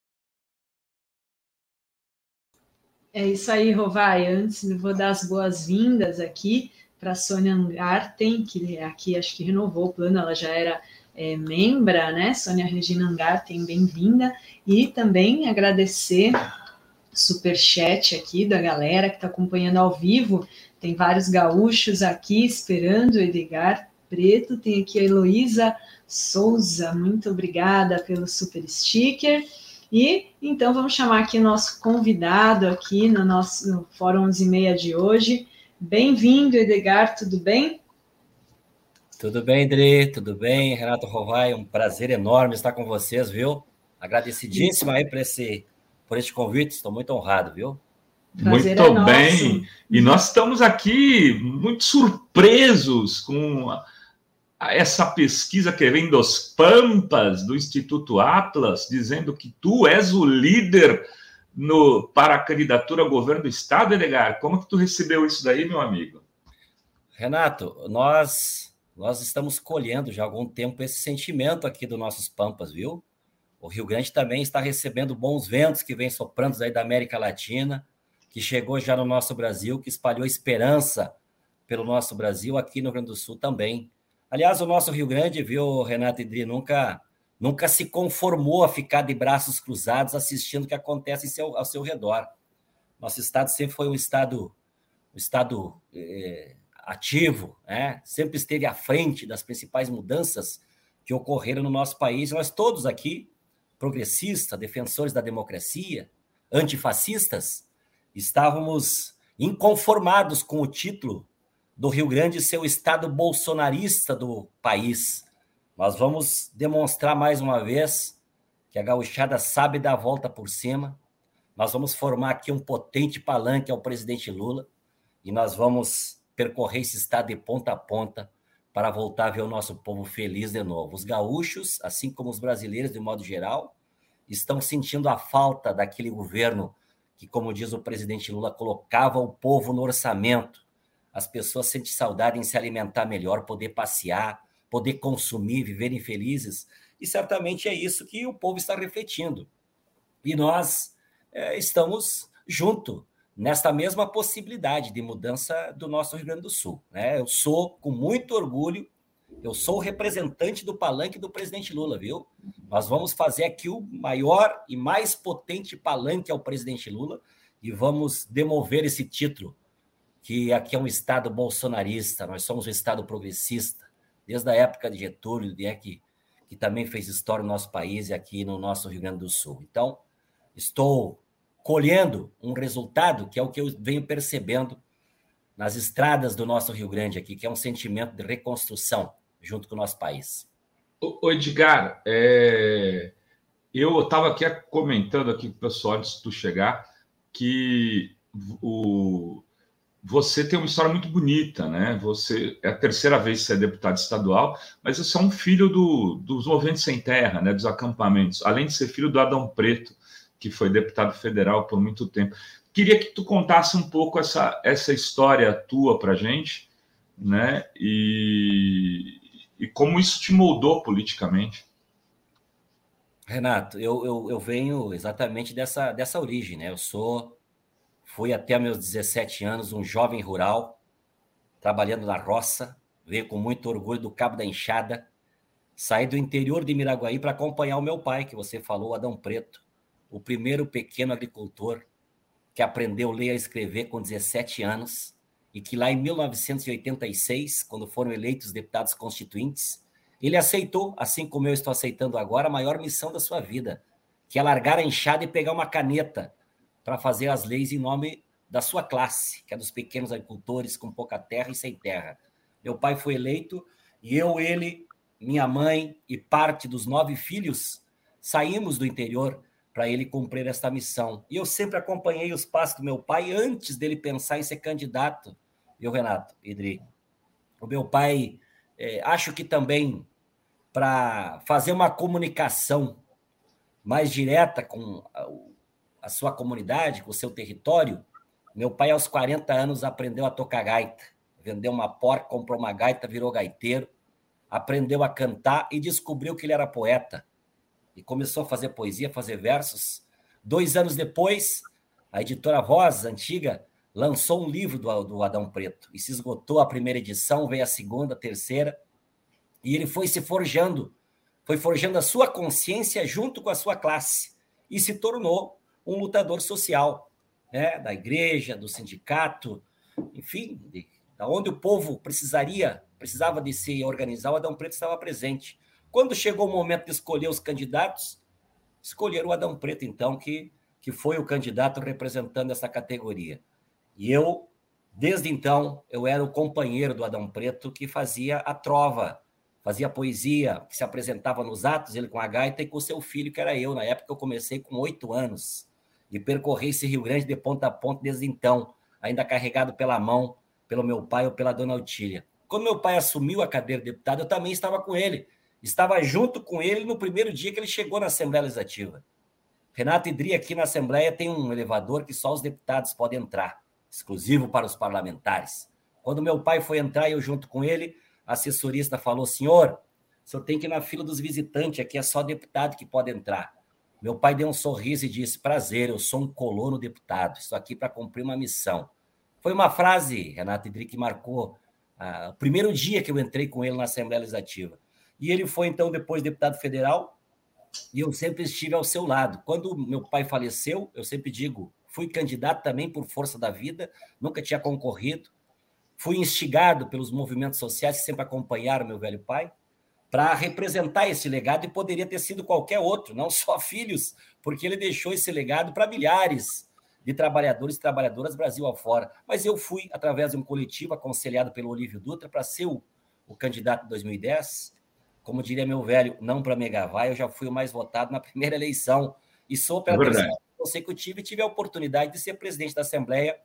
É isso aí, Rovai. Antes, eu vou dar as boas-vindas aqui para a Sônia Angarten, que aqui acho que renovou o plano, ela já era é, membra, né? Sônia Regina Angarten, bem-vinda. E também agradecer o superchat aqui da galera que está acompanhando ao vivo. Tem vários gaúchos aqui esperando o Edgar Preto. Tem aqui a Heloísa Souza, muito obrigada pelo super sticker. E então vamos chamar aqui o nosso convidado aqui no nosso no Fórum onze e meia de hoje. Bem-vindo, Edgar, tudo bem? Tudo bem, Dri, tudo bem, Renato Rovai, um prazer enorme estar com vocês, viu? Agradecidíssimo aí por esse, por este convite, estou muito honrado, viu? Prazer muito é bem, nosso. E nós estamos aqui muito surpresos com a, a essa pesquisa que vem dos Pampas, do Instituto Atlas, dizendo que tu és o líder no, para a candidatura ao governo do Estado, Edgar. Como que tu recebeu isso daí, meu amigo? Renato, nós, nós estamos colhendo já há algum tempo esse sentimento aqui dos nossos Pampas, viu? O Rio Grande também está recebendo bons ventos que vêm soprando aí da América Latina, que chegou já no nosso Brasil, que espalhou esperança pelo nosso Brasil, aqui no Rio Grande do Sul também. Aliás, o nosso Rio Grande, viu, Renato e Dri, nunca, nunca se conformou a ficar de braços cruzados assistindo o que acontece em seu, ao seu redor. Nosso estado sempre foi um estado, um estado é, ativo, né? Sempre esteve à frente das principais mudanças que ocorreram no nosso país. Nós todos aqui, progressistas, defensores da democracia, antifascistas, estávamos inconformados com o título do Rio Grande ser o estado bolsonarista do país. Nós vamos demonstrar mais uma vez que a gauchada sabe dar a volta por cima. Nós vamos formar aqui um potente palanque ao presidente Lula e nós vamos percorrer esse estado de ponta a ponta para voltar a ver o nosso povo feliz de novo. Os gaúchos, assim como os brasileiros de modo geral, estão sentindo a falta daquele governo que, como diz o presidente Lula, colocava o povo no orçamento. As pessoas sentem saudade em se alimentar melhor, poder passear, poder consumir, viverem felizes. E certamente é isso que o povo está refletindo. E nós é, estamos juntos nesta mesma possibilidade de mudança do nosso Rio Grande do Sul, né? Eu sou, com muito orgulho, eu sou o representante do palanque do presidente Lula, viu? Nós vamos fazer aqui o maior e mais potente palanque ao presidente Lula e vamos demover esse título, que aqui é um estado bolsonarista, nós somos um estado progressista, desde a época de Getúlio, né, que, que também fez história no nosso país e aqui no nosso Rio Grande do Sul. Então, estou colhendo um resultado que é o que eu venho percebendo nas estradas do nosso Rio Grande aqui, que é um sentimento de reconstrução junto com o nosso país. Ô Edgar, é... eu estava aqui comentando aqui com o pessoal antes de tu chegar que o... você tem uma história muito bonita, né? Você é a terceira vez que você é deputado estadual, mas você é um filho do, dos movimentos sem terra, né? Dos acampamentos, além de ser filho do Adão Preto, que foi deputado federal por muito tempo. Queria que tu contasse um pouco essa, essa história tua para a gente, né? E, e como isso te moldou politicamente. Renato, eu, eu, eu venho exatamente dessa, dessa origem, né? Eu sou, fui até meus dezessete anos um jovem rural, trabalhando na roça, veio com muito orgulho do Cabo da Enxada, saí do interior de Miraguaí para acompanhar o meu pai, que você falou, Adão Preto, o primeiro pequeno agricultor que aprendeu a ler e a escrever com dezessete anos, e que lá em mil novecentos e oitenta e seis, quando foram eleitos deputados constituintes, ele aceitou, assim como eu estou aceitando agora, a maior missão da sua vida, que é largar a enxada e pegar uma caneta para fazer as leis em nome da sua classe, que é dos pequenos agricultores com pouca terra e sem terra. Meu pai foi eleito e eu, ele, minha mãe e parte dos nove filhos saímos do interior para ele cumprir esta missão. E eu sempre acompanhei os passos do meu pai antes dele pensar em ser candidato. Viu, Renato, Idri? O meu pai, é, acho que também para fazer uma comunicação mais direta com a, a sua comunidade, com o seu território, meu pai, aos quarenta anos, aprendeu a tocar gaita. Vendeu uma porca, comprou uma gaita, virou gaiteiro, aprendeu a cantar e descobriu que ele era poeta. E começou a fazer poesia, fazer versos. Dois anos depois, a editora Voz, antiga, lançou um livro do, do Adão Preto. E se esgotou a primeira edição, veio a segunda, a terceira. E ele foi se forjando, foi forjando a sua consciência junto com a sua classe. E se tornou um lutador social, né? Da igreja, do sindicato, enfim, de, da onde o povo precisaria, precisava de se organizar, o Adão Preto estava presente. Quando chegou o momento de escolher os candidatos, escolheram o Adão Preto, então, que, que foi o candidato representando essa categoria. E eu, desde então, eu era o companheiro do Adão Preto que fazia a trova, fazia poesia, que se apresentava nos atos, ele com a gaita e com o seu filho, que era eu. Na época, eu comecei com oito anos e percorri esse Rio Grande de ponta a ponta desde então, ainda carregado pela mão, pelo meu pai ou pela dona Otília. Quando meu pai assumiu a cadeira de deputado, eu também estava com ele. Estava junto com ele no primeiro dia que ele chegou na Assembleia Legislativa. Renato Idri, aqui na Assembleia, tem um elevador que só os deputados podem entrar, exclusivo para os parlamentares. Quando meu pai foi entrar, eu junto com ele, a assessorista falou, senhor, o senhor tem que ir na fila dos visitantes, aqui é só deputado que pode entrar. Meu pai deu um sorriso e disse, prazer, eu sou um colono deputado, estou aqui para cumprir uma missão. Foi uma frase, Renato Idri, que marcou ah, o primeiro dia que eu entrei com ele na Assembleia Legislativa. E ele foi, então, depois deputado federal, e eu sempre estive ao seu lado. Quando meu pai faleceu, eu sempre digo, fui candidato também por força da vida, nunca tinha concorrido, fui instigado pelos movimentos sociais que sempre acompanharam meu velho pai, para representar esse legado, e poderia ter sido qualquer outro, não só filhos, porque ele deixou esse legado para milhares de trabalhadores e trabalhadoras Brasil afora. Mas eu fui, através de um coletivo aconselhado pelo Olívio Dutra, para ser o, o candidato de dois mil e dez. Como diria meu velho, não para me gavar, eu já fui o mais votado na primeira eleição e sou pela é terceira consecutiva e tive a oportunidade de ser presidente da Assembleia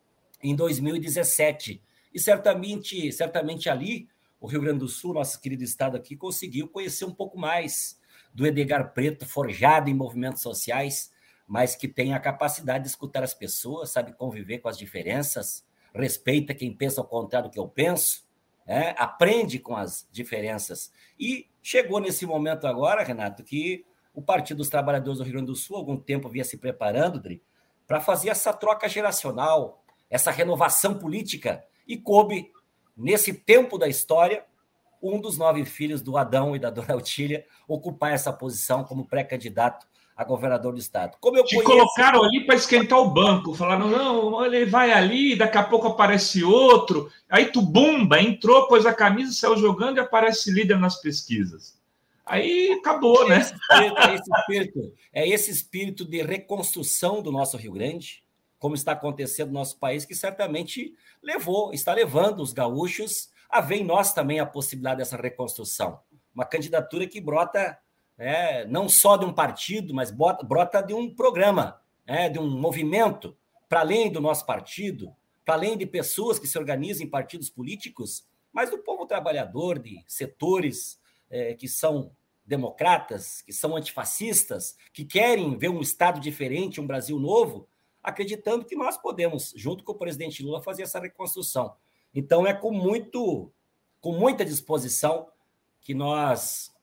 em dois mil e dezessete. E certamente, certamente ali, o Rio Grande do Sul, nosso querido estado aqui, conseguiu conhecer um pouco mais do Edgar Preto, forjado em movimentos sociais, mas que tem a capacidade de escutar as pessoas, sabe conviver com as diferenças, respeita quem pensa ao contrário do que eu penso, É, aprende com as diferenças. E chegou nesse momento agora, Renato, que o Partido dos Trabalhadores do Rio Grande do Sul, há algum tempo, vinha se preparando, Dri, para fazer essa troca geracional, essa renovação política, e coube, nesse tempo da história, um dos nove filhos do Adão e da dona Otília ocupar essa posição como pré-candidato a governador do estado. Como eu Te conheço... colocaram ali para esquentar o banco, falaram, não, ele vai ali, daqui a pouco aparece outro, aí tu bumba, entrou, pôs a camisa, saiu jogando e aparece líder nas pesquisas. Aí acabou, né? Esse espírito, é, esse espírito, é esse espírito de reconstrução do nosso Rio Grande, como está acontecendo no nosso país, que certamente levou, está levando os gaúchos a ver em nós também a possibilidade dessa reconstrução. Uma candidatura que brota... É, não só de um partido, mas bota, brota de um programa, é, de um movimento, para além do nosso partido, para além de pessoas que se organizam em partidos políticos, mas do povo trabalhador, de setores é, que são democratas, que são antifascistas, que querem ver um Estado diferente, um Brasil novo, acreditando que nós podemos, junto com o presidente Lula, fazer essa reconstrução. Então, é com, muito, com muita disposição que nós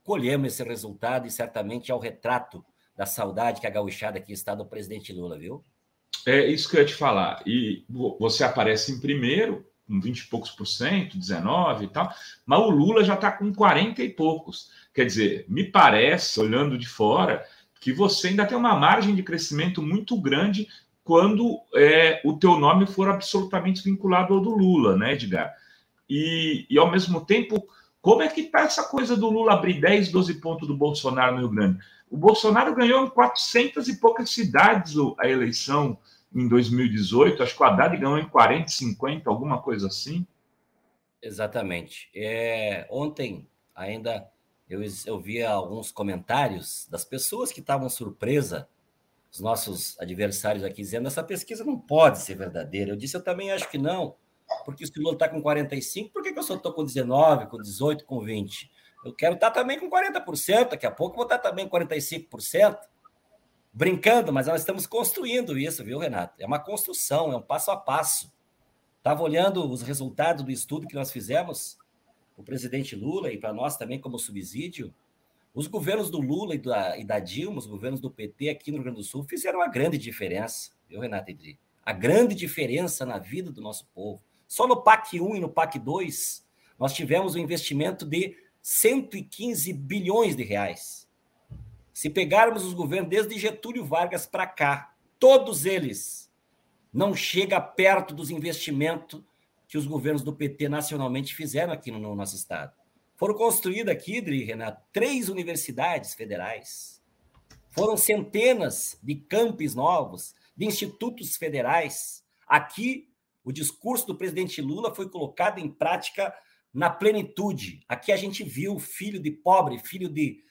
colhemos esse resultado e certamente é o retrato da saudade que a gauchada aqui está do presidente Lula, viu? É isso que eu ia te falar. E você aparece em primeiro, com vinte e poucos por cento, dezenove e tal, mas o Lula já está com quarenta e poucos. Quer dizer, me parece, olhando de fora, que você ainda tem uma margem de crescimento muito grande quando é, o teu nome for absolutamente vinculado ao do Lula, né, Edgar? E, e ao mesmo tempo, como é que está essa coisa do Lula abrir dez, doze pontos do Bolsonaro no Rio Grande? O Bolsonaro ganhou em quatrocentas e poucas cidades a eleição em dois mil e dezoito, acho que o Haddad ganhou em quarenta, cinquenta, alguma coisa assim. Exatamente. É, ontem ainda eu, eu via alguns comentários das pessoas que estavam surpresas, os nossos adversários aqui, dizendo essa pesquisa não pode ser verdadeira. Eu disse, eu também acho que não, porque se o Lula está com quarenta e cinco, por que, que eu só estou com dezenove, com dezoito, com vinte? Eu quero estar também com quarenta por cento, daqui a pouco eu vou estar também com quarenta e cinco por cento. Brincando, mas nós estamos construindo isso, viu, Renato? É uma construção, é um passo a passo. Estava olhando os resultados do estudo que nós fizemos, o presidente Lula, e para nós também como subsídio, os governos do Lula e da, e da Dilma, os governos do P T aqui no Rio Grande do Sul, fizeram uma grande diferença, viu, Renato Idri? A grande diferença na vida do nosso povo. Só no P A C um e no P A C dois, nós tivemos um investimento de cento e quinze bilhões de reais. Se pegarmos os governos desde Getúlio Vargas para cá, todos eles não chegam perto dos investimentos que os governos do P T nacionalmente fizeram aqui no, no nosso estado. Foram construídas aqui, Dri, Renato, três universidades federais. Foram centenas de campos novos, de institutos federais. Aqui, o discurso do presidente Lula foi colocado em prática na plenitude. Aqui a gente viu filho de pobre, filho de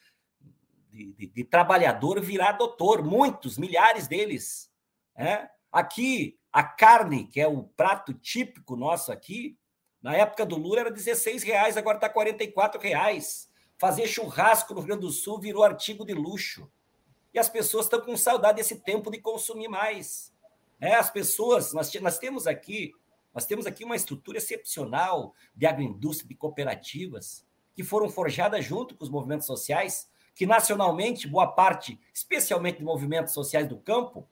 De, de, de trabalhador virar doutor, muitos, milhares deles. Né? Aqui, a carne, que é o prato típico nosso aqui, na época do Lula era dezesseis reais, agora está quarenta e quatro reais. Fazer churrasco no Rio Grande do Sul virou artigo de luxo. E as pessoas estão com saudade desse tempo de consumir mais. É, as pessoas, nós, nós temos aqui, nós temos aqui uma estrutura excepcional de agroindústria, de cooperativas, que foram forjadas junto com os movimentos sociais, que nacionalmente, boa parte, especialmente de movimentos sociais do campo,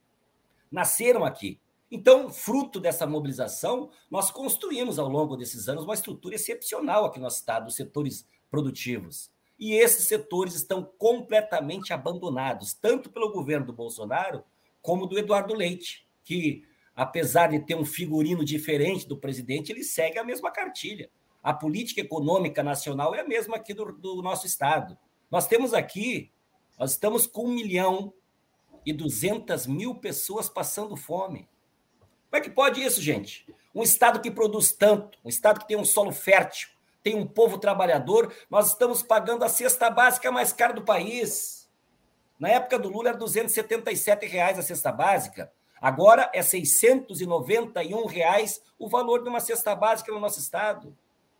nasceram aqui. Então, fruto dessa mobilização, nós construímos ao longo desses anos uma estrutura excepcional aqui no nosso estado, os setores produtivos. E esses setores estão completamente abandonados, tanto pelo governo do Bolsonaro, como do Eduardo Leite, que, apesar de ter um figurino diferente do presidente, ele segue a mesma cartilha. A política econômica nacional é a mesma aqui do, do nosso estado. Nós temos aqui, nós estamos com um milhão e duzentas mil pessoas passando fome. Como é que pode isso, gente? Um estado que produz tanto, um estado que tem um solo fértil, tem um povo trabalhador, nós estamos pagando a cesta básica mais cara do país. Na época do Lula era duzentos e setenta e sete reais a cesta básica, agora é seiscentos e noventa e um reais o valor de uma cesta básica no nosso estado.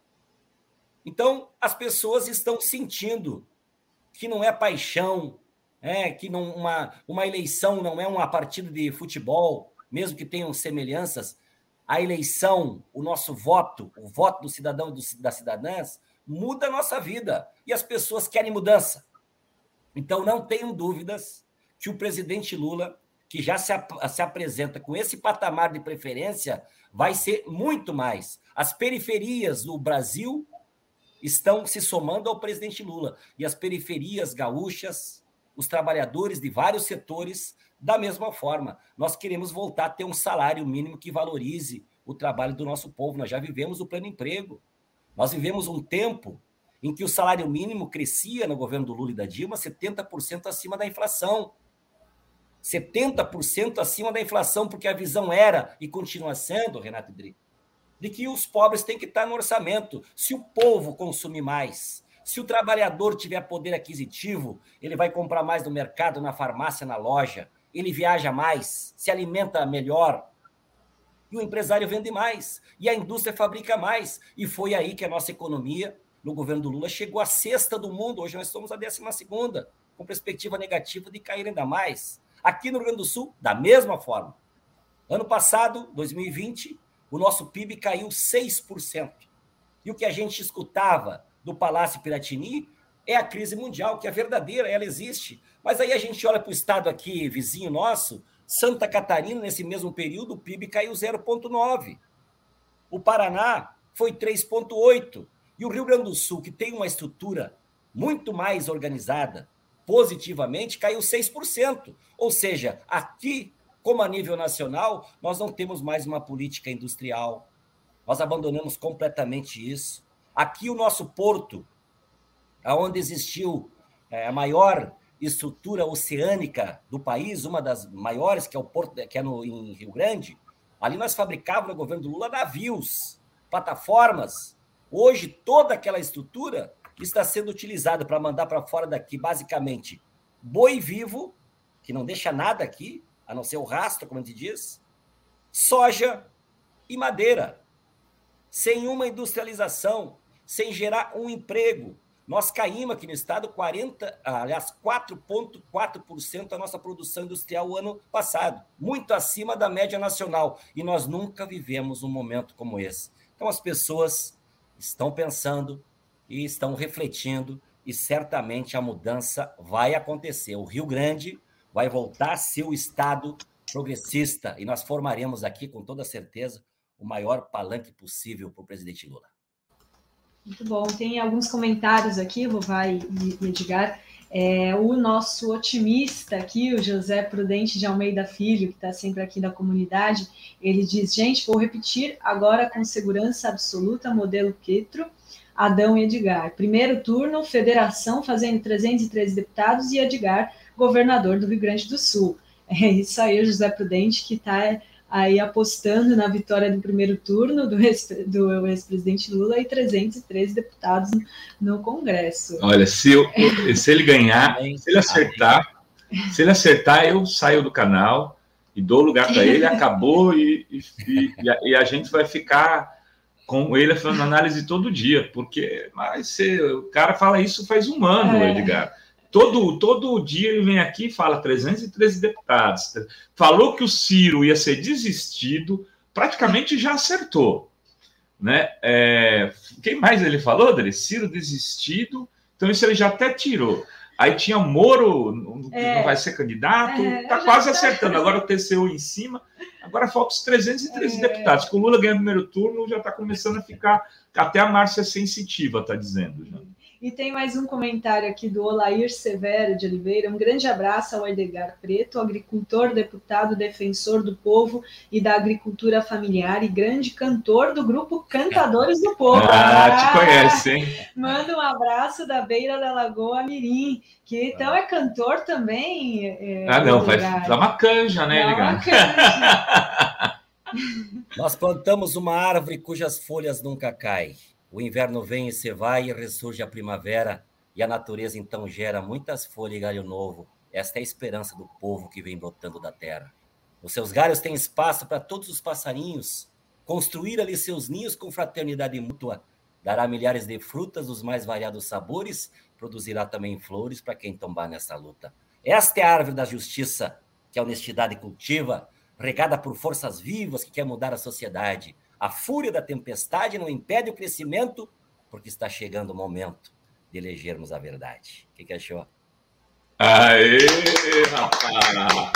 Então, as pessoas estão sentindo que não é paixão, é, que não, uma, uma eleição não é uma partida de futebol, mesmo que tenham semelhanças. A eleição, o nosso voto, o voto do cidadão e do, das cidadãs, muda a nossa vida. E as pessoas querem mudança. Então, não tenham dúvidas que o presidente Lula, que já se, ap- se apresenta com esse patamar de preferência, vai ser muito mais. As periferias do Brasil estão se somando ao presidente Lula. E as periferias gaúchas, os trabalhadores de vários setores, da mesma forma. Nós queremos voltar a ter um salário mínimo que valorize o trabalho do nosso povo. Nós já vivemos o pleno emprego. Nós vivemos um tempo em que o salário mínimo crescia no governo do Lula e da Dilma setenta por cento acima da inflação. setenta por cento acima da inflação, porque a visão era, e continua sendo, Renato Idri, de que os pobres têm que estar no orçamento. Se o povo consumir mais, se o trabalhador tiver poder aquisitivo, ele vai comprar mais no mercado, na farmácia, na loja, ele viaja mais, se alimenta melhor, e o empresário vende mais, e a indústria fabrica mais. E foi aí que a nossa economia, no governo do Lula, chegou à sexta do mundo. Hoje nós somos a décima segunda, com perspectiva negativa de cair ainda mais. Aqui no Rio Grande do Sul, da mesma forma. Ano passado, dois mil e vinte, o nosso P I B caiu seis por cento. E o que a gente escutava do Palácio Piratini é a crise mundial, que é verdadeira, ela existe. Mas aí a gente olha para o estado aqui, vizinho nosso, Santa Catarina, nesse mesmo período, o P I B caiu zero vírgula nove. O Paraná foi três vírgula oito. E o Rio Grande do Sul, que tem uma estrutura muito mais organizada, positivamente, caiu seis por cento. Ou seja, aqui, como a nível nacional, nós não temos mais uma política industrial. Nós abandonamos completamente isso. Aqui o nosso porto, onde existiu é, a maior estrutura oceânica do país, uma das maiores, que é o porto, que é no, em Rio Grande, ali nós fabricávamos no governo do Lula navios, plataformas. Hoje, toda aquela estrutura está sendo utilizada para mandar para fora daqui, basicamente, boi vivo, que não deixa nada aqui, a não ser o rastro, como a gente diz, soja e madeira, sem uma industrialização, sem gerar um emprego. Nós caímos aqui no estado quarenta, aliás, quatro vírgula quatro por cento da nossa produção industrial o ano passado, muito acima da média nacional, e nós nunca vivemos um momento como esse. Então as pessoas estão pensando e estão refletindo, e certamente a mudança vai acontecer. O Rio Grande vai voltar a ser o estado progressista, e nós formaremos aqui, com toda certeza, o maior palanque possível para o presidente Lula. Muito bom. Tem alguns comentários aqui, Vová e Edgar. É, o nosso otimista aqui, o José Prudente de Almeida Filho, que está sempre aqui da comunidade, ele diz, gente, vou repetir agora com segurança absoluta, modelo Quetro, Adão e Edgar. Primeiro turno, federação fazendo trezentos e treze deputados e Edgar, governador do Rio Grande do Sul. É isso aí, o José Prudente, que está aí apostando na vitória do primeiro turno do, ex, do ex-presidente Lula e trezentos e treze deputados no, no Congresso. Olha, se, eu, se ele ganhar, se ele acertar, se ele acertar, eu saio do canal e dou lugar para ele, acabou, e, e, e, a, e a gente vai ficar com ele fazendo análise todo dia, porque mas se, o cara fala isso faz um ano, é. Edgar. Todo, todo dia ele vem aqui e fala trezentos e treze deputados. Falou que o Ciro ia ser desistido, praticamente já acertou. Né? É, quem mais ele falou, Dri? Ciro desistido, então isso ele já até tirou. Aí tinha Moro, que é, não vai ser candidato, está é, quase acertando. Agora o T C U em cima, agora falta os trezentos e treze é. deputados. Que o Lula ganha o primeiro turno, já está começando a ficar, até a Márcia sensitiva, está dizendo. Já. E tem mais um comentário aqui do Olair Severo de Oliveira. Um grande abraço ao Edgar Preto, agricultor, deputado, defensor do povo e da agricultura familiar e grande cantor do grupo Cantadores do Povo. Ah, ah te conhece, hein? Manda um abraço da beira da Lagoa Mirim, que então é cantor também. É, ah, não, vai dar uma canja, né, Edgar? Canja. Nós plantamos uma árvore cujas folhas nunca caem. O inverno vem e se vai, e ressurge a primavera, e a natureza então gera muitas folhas e galho novo. Esta é a esperança do povo que vem brotando da terra. Os seus galhos têm espaço para todos os passarinhos. Construir ali seus ninhos com fraternidade mútua dará milhares de frutas dos mais variados sabores, produzirá também flores para quem tombar nessa luta. Esta é a árvore da justiça, que a honestidade cultiva, regada por forças vivas que quer mudar a sociedade. A fúria da tempestade não impede o crescimento, porque está chegando o momento de elegermos a verdade. O que, que achou? Aê, rapaz!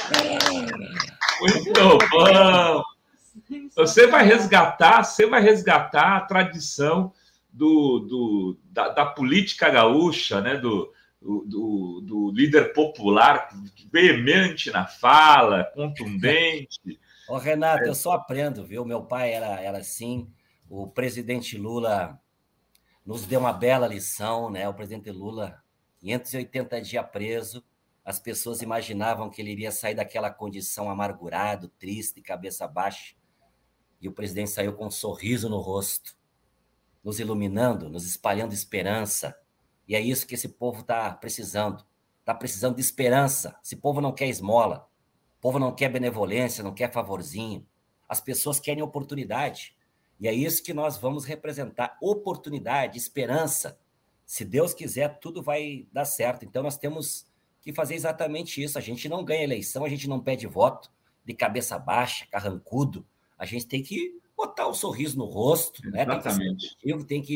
Muito bom! Você vai resgatar, você vai resgatar a tradição do, do, da, da política gaúcha, né? do, do, do líder popular, veemente na fala, contundente. Ô, Renato, eu só aprendo, viu? Meu pai era, era assim, o presidente Lula nos deu uma bela lição, né? O presidente Lula, quinhentos e oitenta dias preso, as pessoas imaginavam que ele iria sair daquela condição amargurado, triste, cabeça baixa, e o presidente saiu com um sorriso no rosto, nos iluminando, nos espalhando esperança, e é isso que esse povo está precisando, está precisando de esperança. Esse povo não quer esmola. O povo não quer benevolência, não quer favorzinho. As pessoas querem oportunidade. E é isso que nós vamos representar. Oportunidade, esperança. Se Deus quiser, tudo vai dar certo. Então, nós temos que fazer exatamente isso. A gente não ganha eleição, a gente não pede voto de cabeça baixa, carrancudo. A gente tem que botar o um sorriso no rosto. Né? Exatamente. Tem que, tem que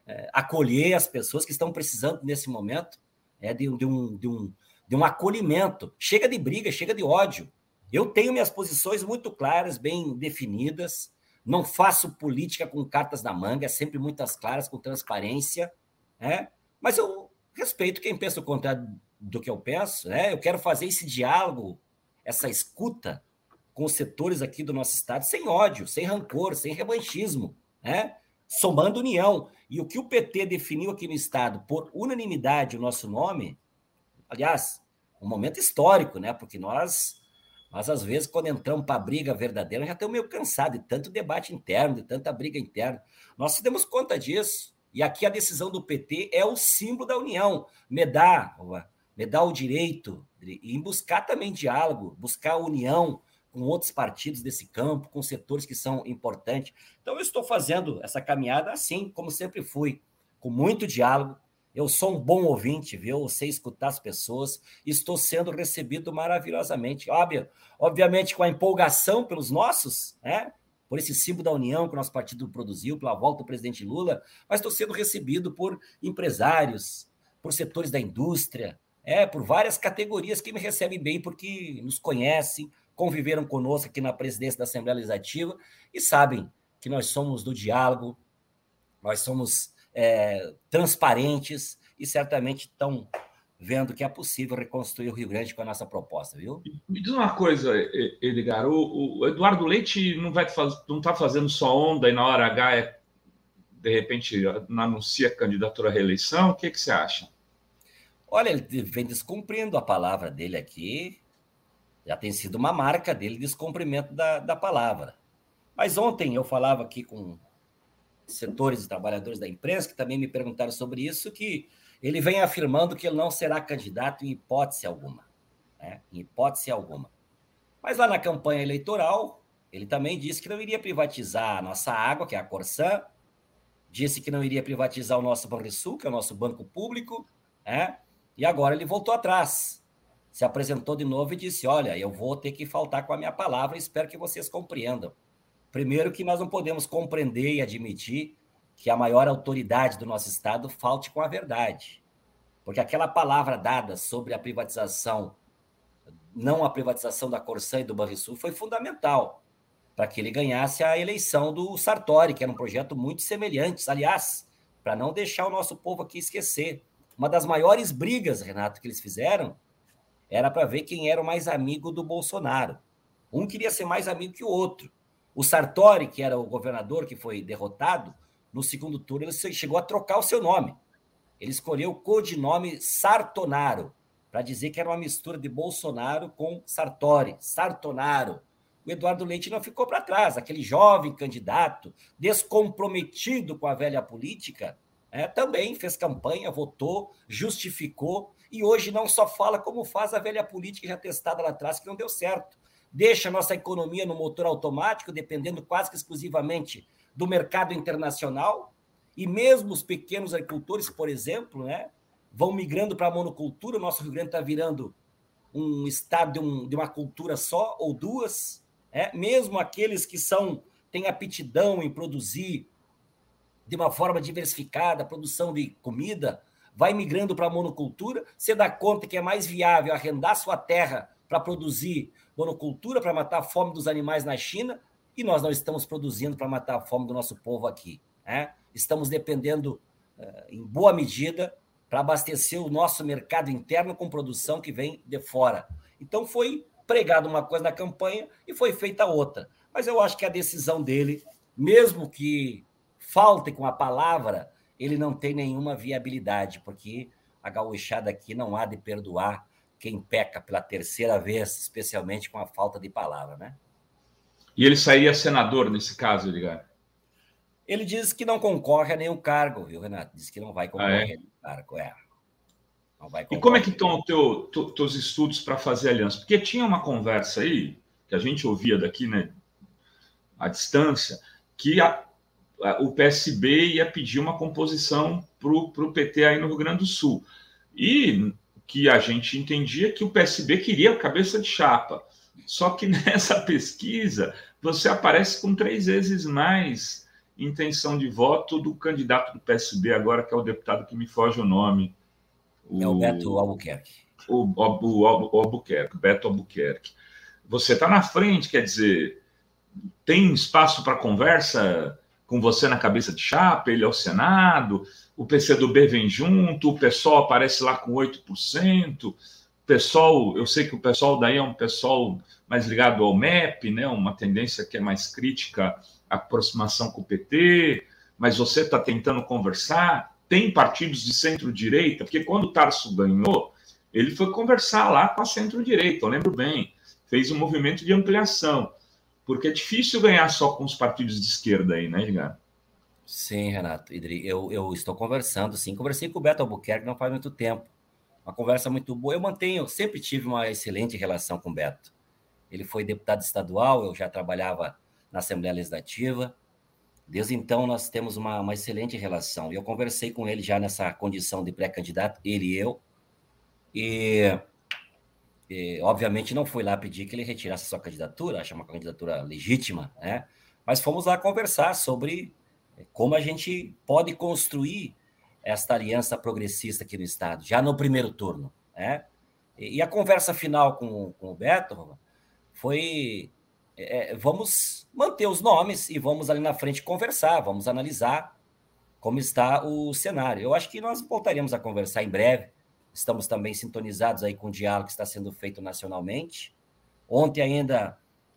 é, acolher as pessoas que estão precisando nesse momento é, de, de, um, de, um, de um acolhimento. Chega de briga, chega de ódio. Eu tenho minhas posições muito claras, bem definidas, não faço política com cartas na manga, é sempre muitas claras, com transparência, né? Mas eu respeito quem pensa o contrário do que eu penso, né? Eu quero fazer esse diálogo, essa escuta com os setores aqui do nosso estado, sem ódio, sem rancor, sem revanchismo, né? Somando união. E o que o P T definiu aqui no estado, por unanimidade, o nosso nome, aliás, um momento histórico, né? Porque nós, nós às vezes, quando entramos para a briga verdadeira, já estamos meio cansados de tanto debate interno, de tanta briga interna. Nós se demos conta disso. E aqui a decisão do P T é o símbolo da união. Me dá, me dá o direito de buscar também diálogo, buscar união com outros partidos desse campo, com setores que são importantes. Então, eu estou fazendo essa caminhada assim, como sempre fui, com muito diálogo. Eu sou um bom ouvinte, viu? Eu sei escutar as pessoas, estou sendo recebido maravilhosamente. Óbvio, obviamente, com a empolgação pelos nossos, né? Por esse símbolo da união que o nosso partido produziu, pela volta do presidente Lula, mas estou sendo recebido por empresários, por setores da indústria, é, por várias categorias que me recebem bem porque nos conhecem, conviveram conosco aqui na presidência da Assembleia Legislativa e sabem que nós somos do diálogo, nós somos é, transparentes e certamente estão vendo que é possível reconstruir o Rio Grande com a nossa proposta, viu? Me diz uma coisa, Edgar, o, o Eduardo Leite não vai faz, não está fazendo só onda e na hora H é, de repente não anuncia a candidatura à reeleição? O que, que você acha? Olha, ele vem descumprindo a palavra dele aqui. Já tem sido uma marca dele, descumprimento da, da palavra. Mas ontem eu falava aqui com setores e trabalhadores da imprensa, que também me perguntaram sobre isso, que ele vem afirmando que ele não será candidato em hipótese alguma. Né? Em hipótese alguma. Mas lá na campanha eleitoral, ele também disse que não iria privatizar a nossa água, que é a Corsã, disse que não iria privatizar o nosso Banrisul, que é o nosso banco público, né? E agora ele voltou atrás. Se apresentou de novo e disse, olha, eu vou ter que faltar com a minha palavra, espero que vocês compreendam. Primeiro que nós não podemos compreender e admitir que a maior autoridade do nosso Estado falte com a verdade. Porque aquela palavra dada sobre a privatização, não a privatização da Corsã e do Banrisul, foi fundamental para que ele ganhasse a eleição do Sartori, que era um projeto muito semelhante. Aliás, para não deixar o nosso povo aqui esquecer, uma das maiores brigas, Renato, que eles fizeram era para ver quem era o mais amigo do Bolsonaro. Um queria ser mais amigo que o outro. O Sartori, que era o governador que foi derrotado, no segundo turno ele chegou a trocar o seu nome. Ele escolheu o codinome Sartonaro, para dizer que era uma mistura de Bolsonaro com Sartori, Sartonaro. O Eduardo Leite não ficou para trás, aquele jovem candidato, descomprometido com a velha política, é, também fez campanha, votou, justificou, e hoje não só fala como faz a velha política já testada lá atrás, que não deu certo. Deixa a nossa economia no motor automático, dependendo quase que exclusivamente do mercado internacional, e mesmo os pequenos agricultores, por exemplo, né, vão migrando para a monocultura. O nosso Rio Grande está virando um estado de, um, de uma cultura só ou duas, né? Mesmo aqueles que são, têm aptidão em produzir de uma forma diversificada, produção de comida, vai migrando para a monocultura. Você dá conta que é mais viável arrendar sua terra para produzir monocultura, para matar a fome dos animais na China, e nós não estamos produzindo para matar a fome do nosso povo aqui, né? Estamos dependendo, em boa medida, para abastecer o nosso mercado interno com produção que vem de fora. Então, foi pregada uma coisa na campanha e foi feita outra. Mas eu acho que a decisão dele, mesmo que falte com a palavra, ele não tem nenhuma viabilidade, porque a gauchada aqui não há de perdoar quem peca pela terceira vez, especialmente com a falta de palavra, né? E ele sairia senador nesse caso, Edgar? Ele diz que não concorre a nenhum cargo, viu, Renato? Diz que não vai concorrer ah, é? a nenhum cargo, é. Não vai e como é que estão os teu, tu, teus estudos para fazer aliança? Porque tinha uma conversa aí, que a gente ouvia daqui, né, à distância, que a, a, o P S B ia pedir uma composição para o P T aí no Rio Grande do Sul. E que a gente entendia que o P S B queria cabeça de chapa. Só que nessa pesquisa, você aparece com três vezes mais intenção de voto do candidato do P S B agora, que é o deputado que me foge o nome. O, é o Beto Albuquerque. O, o, o, o Albuquerque, Beto Albuquerque. Você está na frente, quer dizer, tem espaço para conversa com você na cabeça de chapa, ele é o Senado, o P C do B vem junto, o PSOL aparece lá com oito por cento, o PSOL, eu sei que o PSOL daí é um PSOL mais ligado ao M E P, né, uma tendência que é mais crítica à aproximação com o P T, mas você está tentando conversar, tem partidos de centro-direita, porque quando o Tarso ganhou, ele foi conversar lá com a centro-direita, eu lembro bem, fez um movimento de ampliação, porque é difícil ganhar só com os partidos de esquerda aí, né, Edgar? Sim, Renato, Idri, eu, eu estou conversando, sim. Conversei com o Beto Albuquerque não faz muito tempo. Uma conversa muito boa. Eu mantenho, sempre tive uma excelente relação com o Beto. Ele foi deputado estadual, eu já trabalhava na Assembleia Legislativa. Desde então, nós temos uma, uma excelente relação. E eu conversei com ele já nessa condição de pré-candidato, ele e eu. E, e, obviamente, não fui lá pedir que ele retirasse a sua candidatura, acho uma candidatura legítima, né? Mas fomos lá conversar sobre como a gente pode construir esta aliança progressista aqui no Estado, já no primeiro turno, né? E a conversa final com, com o Beto foi, é, vamos manter os nomes e vamos ali na frente conversar, vamos analisar como está o cenário. Eu acho que nós voltaremos a conversar em breve, estamos também sintonizados aí com o diálogo que está sendo feito nacionalmente. Ontem ainda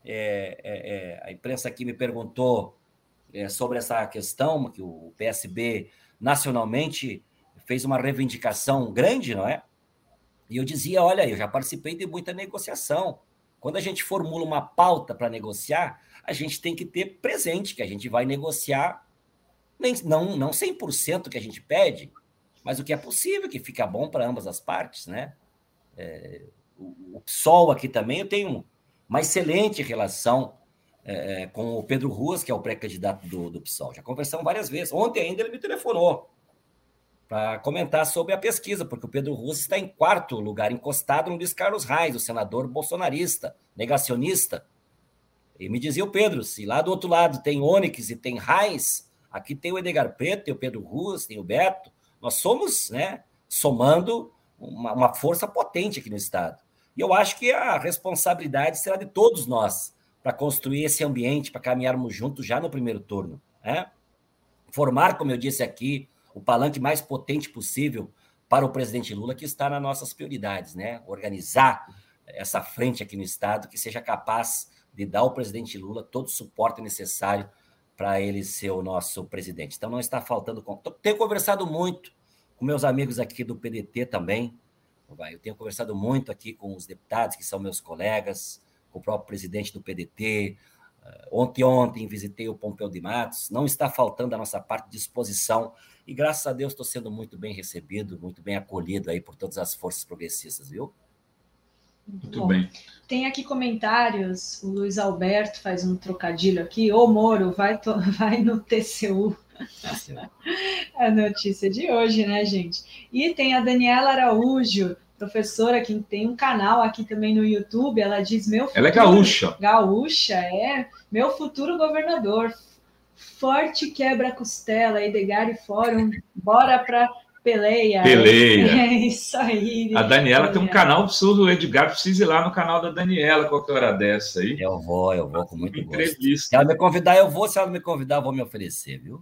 é, é, é, a imprensa aqui me perguntou É, sobre essa questão, que o P S B nacionalmente fez uma reivindicação grande, não é? E eu dizia, olha, eu já participei de muita negociação. Quando a gente formula uma pauta para negociar, a gente tem que ter presente que a gente vai negociar, nem, não, não cem por cento que a gente pede, mas o que é possível, que fica bom para ambas as partes, né? É, o, o PSOL aqui também, eu tenho uma excelente relação É, com o Pedro Ruas, que é o pré-candidato do, do PSOL. Já conversamos várias vezes. Ontem ainda ele me telefonou para comentar sobre a pesquisa, porque o Pedro Ruas está em quarto lugar, encostado no Luiz Carlos Reis, o senador bolsonarista, negacionista. E me dizia o Pedro, se lá do outro lado tem Onyx e tem Reis, aqui tem o Edgar Preto, tem o Pedro Ruas, tem o Beto. Nós somos, né, somando uma, uma força potente aqui no Estado. E eu acho que a responsabilidade será de todos nós, para construir esse ambiente, para caminharmos juntos já no primeiro turno, né? Formar, como eu disse aqui, o palanque mais potente possível para o presidente Lula, que está nas nossas prioridades, né? Organizar essa frente aqui no Estado, que seja capaz de dar ao presidente Lula todo o suporte necessário para ele ser o nosso presidente. Então, não está faltando... Tenho conversado muito com meus amigos aqui do P D T também, eu tenho conversado muito aqui com os deputados, que são meus colegas, o próprio presidente do P D T. Ontem, ontem, visitei o Pompeu de Matos. Não está faltando a nossa parte de disposição. E, graças a Deus, estou sendo muito bem recebido, muito bem acolhido aí por todas as forças progressistas, viu? Muito Bom, bem. Tem aqui comentários. O Luiz Alberto faz um trocadilho aqui. Ô, Moro, vai, to... vai no T C U. A notícia de hoje, né, gente? E tem a Daniela Araújo, professora que tem um canal aqui também no YouTube, ela diz, meu futuro... Ela é gaúcha. Gaúcha, é. Meu futuro governador. Forte quebra-costela, Edgar e Fórum. Bora pra peleia. Peleia. É isso aí. A Daniela tem um canal absurdo, o Edgar precisa ir lá no canal da Daniela, qualquer hora dessa aí. Eu vou, eu vou com muito Entrevista. gosto. Se ela me convidar, eu vou. Se ela não me convidar, eu vou me oferecer, viu?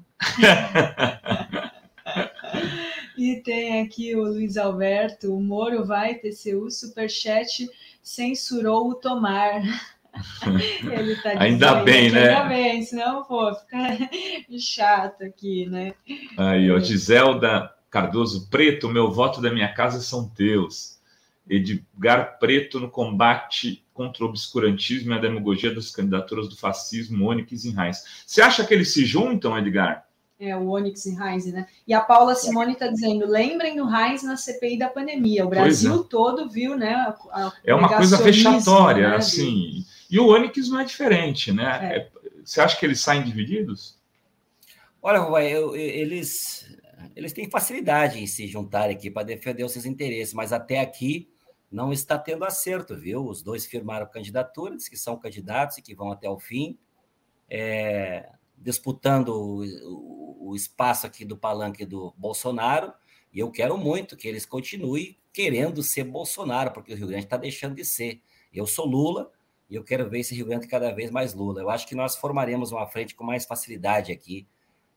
E tem aqui o Luiz Alberto, o Moro vai, T C U, Superchat censurou o Tomar. Ele tá ainda bem, aqui, né? Ainda bem, senão, pô, fica chato aqui, né? Aí, ó, Giselda Cardoso Preto, meu voto da minha casa são teus. Edgar Preto no combate contra o obscurantismo e a demagogia das candidaturas do fascismo, Onyx e Reis. Você acha que eles se juntam, Edgar? É, o Onyx e Heinz, né? E a Paula Simone está dizendo, lembrem do Heinz na C P I da pandemia. O Brasil é. todo viu, né? A, a é uma coisa fechatória, né, assim. E o Onyx não é diferente, né? É. É, você acha que eles saem divididos? Olha, Rui, eu, eles, eles têm facilidade em se juntarem aqui para defender os seus interesses, mas até aqui não está tendo acerto, viu? Os dois firmaram candidatura, diz que são candidatos e que vão até o fim. É... disputando o, o, o espaço aqui do palanque do Bolsonaro, e eu quero muito que eles continuem querendo ser Bolsonaro, porque o Rio Grande está deixando de ser. Eu sou Lula, e eu quero ver esse Rio Grande cada vez mais Lula. Eu acho que nós formaremos uma frente com mais facilidade aqui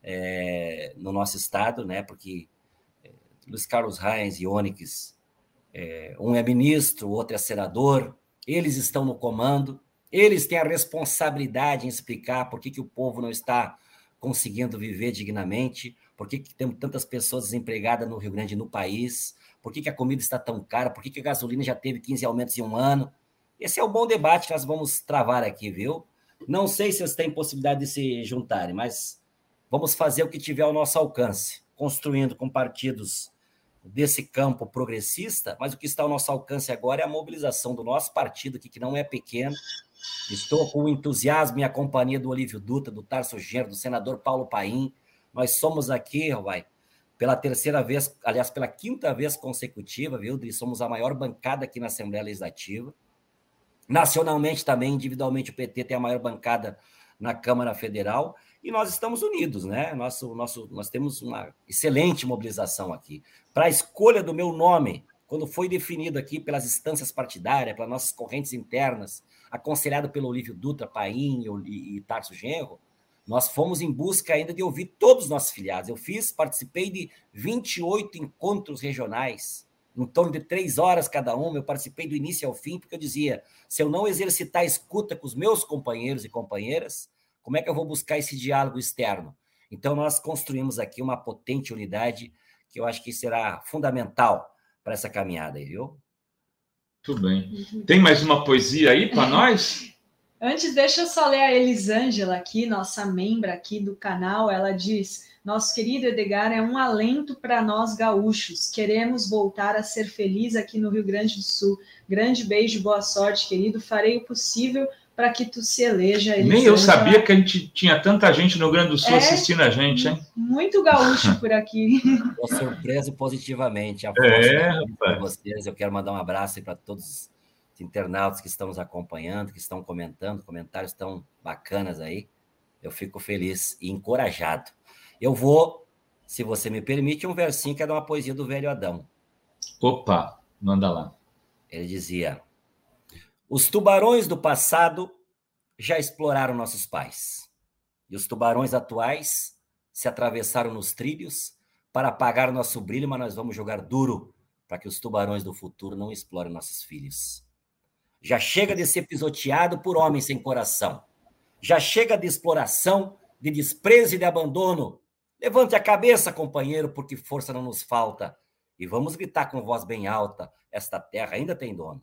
é, no nosso estado, né? Porque é, Luiz Carlos Reis e Onyx, é, um é ministro, o outro é senador, eles estão no comando, eles têm a responsabilidade em explicar por que, que o povo não está conseguindo viver dignamente, por que, que temos tantas pessoas desempregadas no Rio Grande e no país, por que, que a comida está tão cara, por que, que a gasolina já teve quinze aumentos em um ano. Esse é o bom debate que nós vamos travar aqui, viu? Não sei se vocês têm possibilidade de se juntarem, mas vamos fazer o que tiver ao nosso alcance, construindo com partidos desse campo progressista, mas o que está ao nosso alcance agora é a mobilização do nosso partido aqui, que não é pequeno. Estou com o entusiasmo e a companhia do Olívio Dutra, do Tarso Genro, do senador Paulo Paim. Nós somos aqui, vai, pela terceira vez, aliás, pela quinta vez consecutiva, viu, Dri? Somos a maior bancada aqui na Assembleia Legislativa. Nacionalmente também, individualmente, o P T tem a maior bancada na Câmara Federal e nós estamos unidos, né? Nosso, nosso, nós temos uma excelente mobilização aqui. Para a escolha do meu nome, quando foi definido aqui pelas instâncias partidárias, pelas nossas correntes internas, aconselhado pelo Olívio Dutra, Paim e, e Tarso Genro, nós fomos em busca ainda de ouvir todos os nossos filiados. Eu fiz, participei de vinte e oito encontros regionais, em torno de três horas cada um, eu participei do início ao fim, porque eu dizia, se eu não exercitar a escuta com os meus companheiros e companheiras, como é que eu vou buscar esse diálogo externo? Então, nós construímos aqui uma potente unidade que eu acho que será fundamental para essa caminhada aí, viu? Tudo bem. Tem mais uma poesia aí para nós? Antes, deixa eu só ler a Elisângela aqui, nossa membra aqui do canal. Ela diz: nosso querido Edgar é um alento para nós gaúchos. Queremos voltar a ser feliz aqui no Rio Grande do Sul. Grande beijo, boa sorte, querido. Farei o possível para que tu se eleja, Elisângela. Nem eu sabia que a gente tinha tanta gente no Rio Grande do Sul é, assistindo a gente, hein? Muito gaúcho por aqui. Estou surpreso positivamente. A é, para vocês. Eu quero mandar um abraço para todos os internautas que estão nos acompanhando, que estão comentando, comentários tão bacanas aí. Eu fico feliz e encorajado. Eu vou, se você me permite, um versinho que é de uma poesia do velho Adão. Opa, manda lá. Ele dizia: os tubarões do passado já exploraram nossos pais. E os tubarões atuais se atravessaram nos trilhos para apagar nosso brilho, mas nós vamos jogar duro para que os tubarões do futuro não explorem nossos filhos. Já chega de ser pisoteado por homens sem coração. Já chega de exploração, de desprezo e de abandono. Levante a cabeça, companheiro, porque força não nos falta. E vamos gritar com voz bem alta: esta terra ainda tem dono.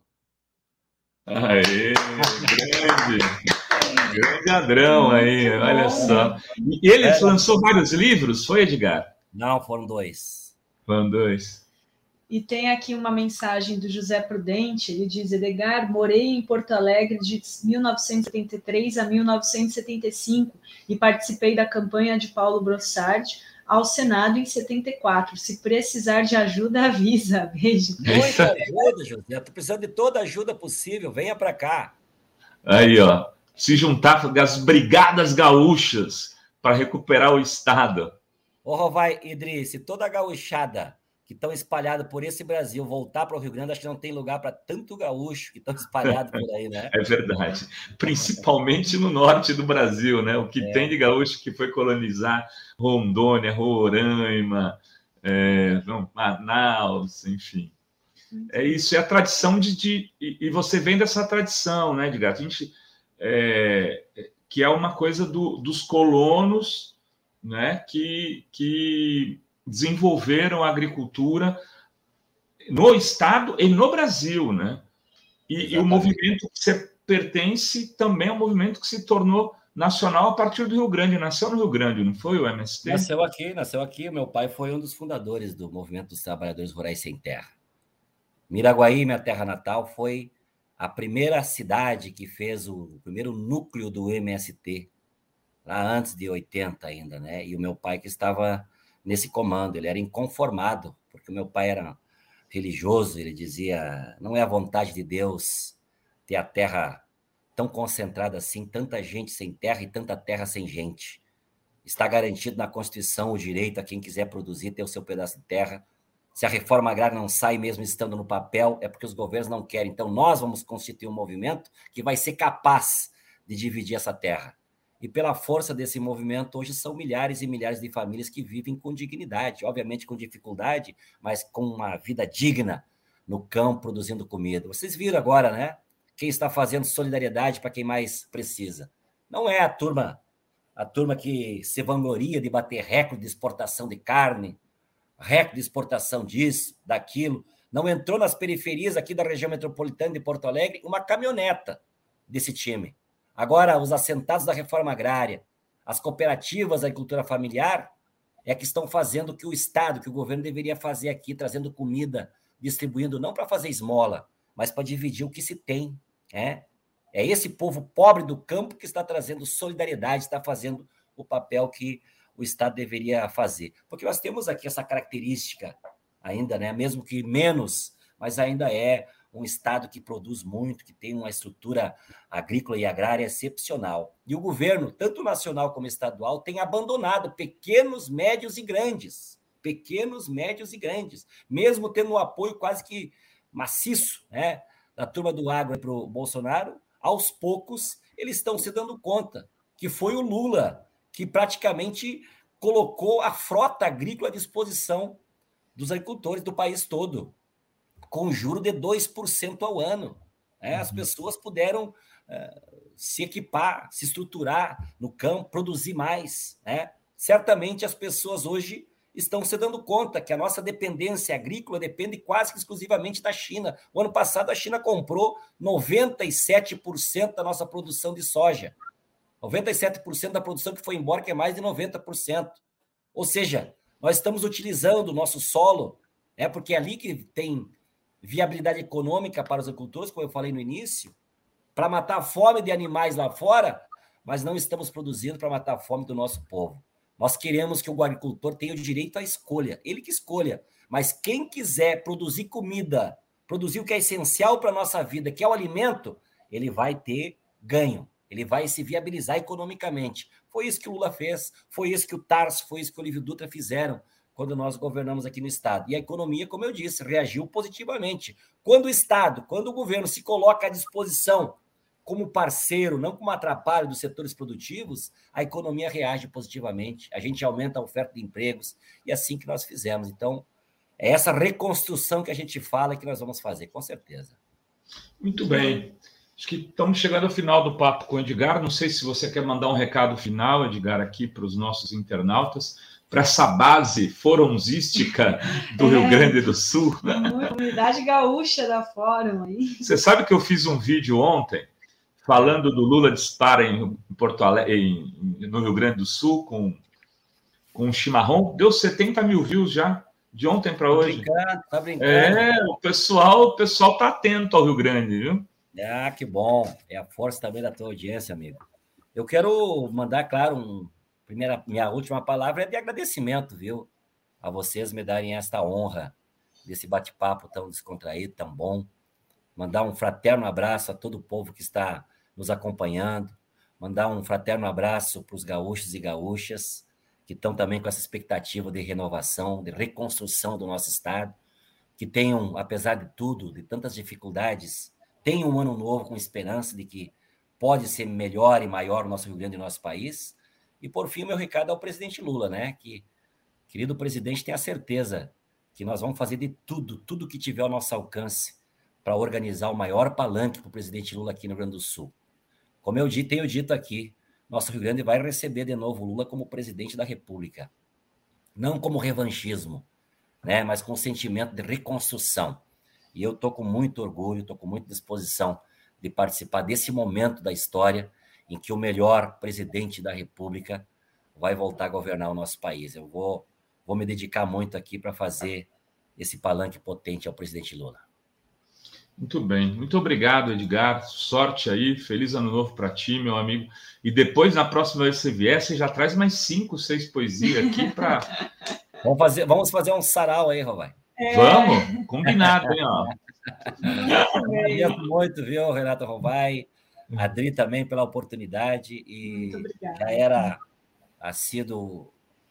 Aê, grande, grande ladrão aí, olha só. E ele é. lançou vários livros, foi, Edgar? Não, foram dois. Foram dois. E tem aqui uma mensagem do José Prudente, ele diz: Edgar, morei em Porto Alegre de mil novecentos e setenta e três a mil novecentos e setenta e cinco e participei da campanha de Paulo Brossard ao Senado em setenta e quatro. Se precisar de ajuda, avisa. Beijo. Muita ajuda, José. Estou precisando de toda ajuda possível. Venha para cá. Aí, ó. Se juntar as brigadas gaúchas para recuperar o Estado. Ô, Rovai, Idris, se toda a gauchada que estão espalhados por esse Brasil voltar para o Rio Grande, acho que não tem lugar para tanto gaúcho que estão espalhados por aí, né? É verdade. Principalmente no norte do Brasil, né? O que é. tem de gaúcho que foi colonizar Rondônia, Roraima, é, Manaus, enfim. É isso, é a tradição de... de e você vem dessa tradição, né, Edgar? A gente, é, que é uma coisa do, dos colonos, né, que... que desenvolveram a agricultura no Estado e no Brasil, né? E, e o movimento que você pertence também é um movimento que se tornou nacional a partir do Rio Grande. Nasceu no Rio Grande, não foi o M S T? Nasceu aqui, nasceu aqui. Meu pai foi um dos fundadores do Movimento dos Trabalhadores Rurais Sem Terra. Miraguaí, minha terra natal, foi a primeira cidade que fez o primeiro núcleo do M S T, lá antes de oitenta ainda, né? E o meu pai que estava nesse comando, ele era inconformado, porque o meu pai era religioso, ele dizia, não é a vontade de Deus ter a terra tão concentrada assim, tanta gente sem terra e tanta terra sem gente. está garantido na Constituição o direito a quem quiser produzir ter o seu pedaço de terra. Se a reforma agrária não sai mesmo estando no papel, é porque os governos não querem. Então, nós vamos constituir um movimento que vai ser capaz de dividir essa terra. E pela força desse movimento, hoje são milhares e milhares de famílias que vivem com dignidade, obviamente com dificuldade, mas com uma vida digna no campo, produzindo comida. Vocês viram agora, né? Quem está fazendo solidariedade para quem mais precisa. Não é a turma, a turma que se vangloria de bater recorde de exportação de carne, recorde de exportação disso, daquilo. Não entrou nas periferias aqui da região metropolitana de Porto Alegre uma caminhoneta desse time. Agora, os assentados da reforma agrária, as cooperativas da agricultura familiar, é que estão fazendo o que o Estado, que o governo deveria fazer aqui, trazendo comida, distribuindo, não para fazer esmola, mas para dividir o que se tem. Né? É esse povo pobre do campo que está trazendo solidariedade, está fazendo o papel que o Estado deveria fazer. Porque nós temos aqui essa característica ainda, né? Mesmo que menos, mas ainda é um Estado que produz muito, que tem uma estrutura agrícola e agrária excepcional. E o governo, tanto nacional como estadual, tem abandonado pequenos, médios e grandes. Pequenos, médios e grandes. Mesmo tendo um apoio quase que maciço, né, da turma do agro para o Bolsonaro, aos poucos eles estão se dando conta que foi o Lula que praticamente colocou a frota agrícola à disposição dos agricultores do país todo, com juro de dois por cento ao ano. Né? As pessoas puderam uh, se equipar, se estruturar no campo, produzir mais. Né? Certamente as pessoas hoje estão se dando conta que a nossa dependência agrícola depende quase que exclusivamente da China. O ano passado a China comprou noventa e sete por cento da nossa produção de soja. noventa e sete por cento da produção que foi embora, que é mais de noventa por cento. Ou seja, nós estamos utilizando o nosso solo, né, porque é ali que tem viabilidade econômica para os agricultores, como eu falei no início, para matar a fome de animais lá fora, mas não estamos produzindo para matar a fome do nosso povo. Nós queremos que o agricultor tenha o direito à escolha, ele que escolha, mas quem quiser produzir comida, produzir o que é essencial para a nossa vida, que é o alimento, ele vai ter ganho. Ele vai se viabilizar economicamente. Foi isso que o Lula fez, foi isso que o Tarso, foi isso que o Olívio Dutra fizeram quando nós governamos aqui no Estado. E a economia, como eu disse, reagiu positivamente. Quando o Estado, quando o governo se coloca à disposição como parceiro, não como atrapalho dos setores produtivos, a economia reage positivamente. A gente aumenta a oferta de empregos e é assim que nós fizemos. Então, é essa reconstrução que a gente fala que nós vamos fazer, com certeza. Muito bem. Acho que estamos chegando ao final do papo com o Edgar. Não sei se você quer mandar um recado final, Edgar, aqui para os nossos internautas, para essa base foronzística do é, Rio Grande do Sul. Comunidade gaúcha da Fórum aí. Você sabe que eu fiz um vídeo ontem falando do Lula dispara em Porto Alegre, em, no Rio Grande do Sul, com, com um chimarrão. Deu setenta mil views já, de ontem para hoje. Tá brincando, tá brincando. É, o pessoal o pessoal está atento ao Rio Grande, viu? Ah, que bom. É a força também da tua audiência, amigo. Eu quero mandar, claro, um, primeira, minha última palavra é de agradecimento, viu? A vocês me darem esta honra desse bate-papo tão descontraído, tão bom. Mandar um fraterno abraço a todo o povo que está nos acompanhando. Mandar um fraterno abraço para os gaúchos e gaúchas que estão também com essa expectativa de renovação, de reconstrução do nosso estado, que tenham, apesar de tudo, de tantas dificuldades, tem um ano novo com esperança de que pode ser melhor e maior o nosso Rio Grande e nosso país. E, por fim, o meu recado ao presidente Lula, né? Que, querido presidente, tenha certeza que nós vamos fazer de tudo, tudo que tiver ao nosso alcance para organizar o maior palanque para o presidente Lula aqui no Rio Grande do Sul. Como eu tenho dito aqui, nosso Rio Grande vai receber de novo o Lula como presidente da República. Não como revanchismo, né? Mas com sentimento de reconstrução. E eu estou com muito orgulho, estou com muita disposição de participar desse momento da história em que o melhor presidente da República vai voltar a governar o nosso país. Eu vou, vou me dedicar muito aqui para fazer esse palanque potente ao presidente Lula. Muito bem. Muito obrigado, Edgar. Sorte aí. Feliz ano novo para ti, meu amigo. E depois, na próxima vez que você vier, você já traz mais cinco, seis poesias aqui para... vamos, fazer, vamos fazer um sarau aí, Rovai. É. Vamos, combinado, hein, ó. Agradeço muito, viu, Renato Rovai, a Adri também pela oportunidade, e já era assíduo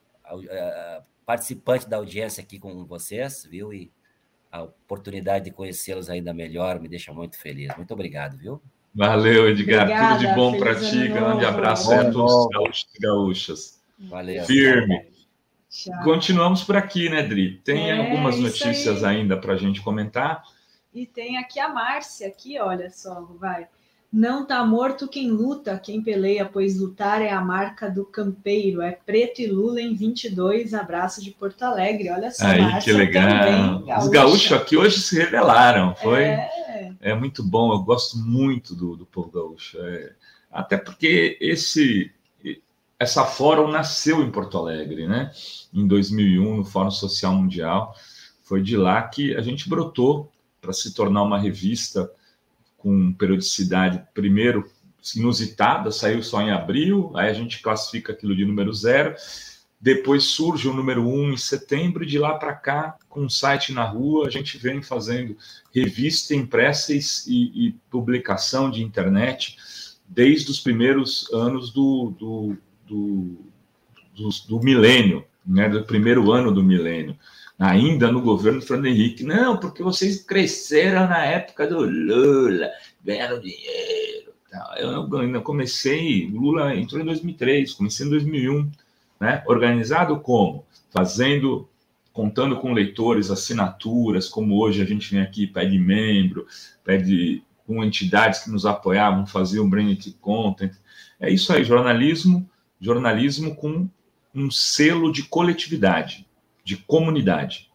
uh, participante da audiência aqui com vocês, viu? E a oportunidade de conhecê-los ainda melhor me deixa muito feliz. Muito obrigado, viu? Valeu, Edgar. Obrigada, tudo de bom para ti. Grande abraço a todos os gaúchos e gaúchas. Valeu. Firme. Tchau. Continuamos por aqui, né, Dri? Tem é, algumas notícias aí ainda para a gente comentar. E tem aqui a Márcia, aqui, olha só, vai. Não tá morto quem luta, quem peleia, pois lutar é a marca do campeiro. É preto e Lula em vinte e dois. Abraço de Porto Alegre. Olha só, aí, Márcia, que legal. Também, os gaúchos aqui hoje se revelaram. Foi é, é muito bom. Eu gosto muito do, do povo gaúcho. É, até porque esse, essa fórum nasceu em Porto Alegre, né? Em dois mil e um, no Fórum Social Mundial. Foi de lá que a gente brotou para se tornar uma revista com periodicidade, primeiro, inusitada, saiu só em abril, aí a gente classifica aquilo de número zero, depois surge o número um em setembro, e de lá para cá, com um site na rua, a gente vem fazendo revista impressa e, e, e publicação de internet desde os primeiros anos do, do, do, do, do milênio, né, do primeiro ano do milênio. Ainda no governo do Fernando Henrique. Não, porque vocês cresceram na época do Lula, ganharam dinheiro. Tal. Eu ainda comecei, o Lula entrou em dois mil e três, comecei em dois mil e um, né? Organizado como? Fazendo, contando com leitores, assinaturas, como hoje a gente vem aqui, pede membro, pede com entidades que nos apoiavam, faziam branded content. É isso aí, jornalismo, jornalismo com um selo de coletividade, de comunidade.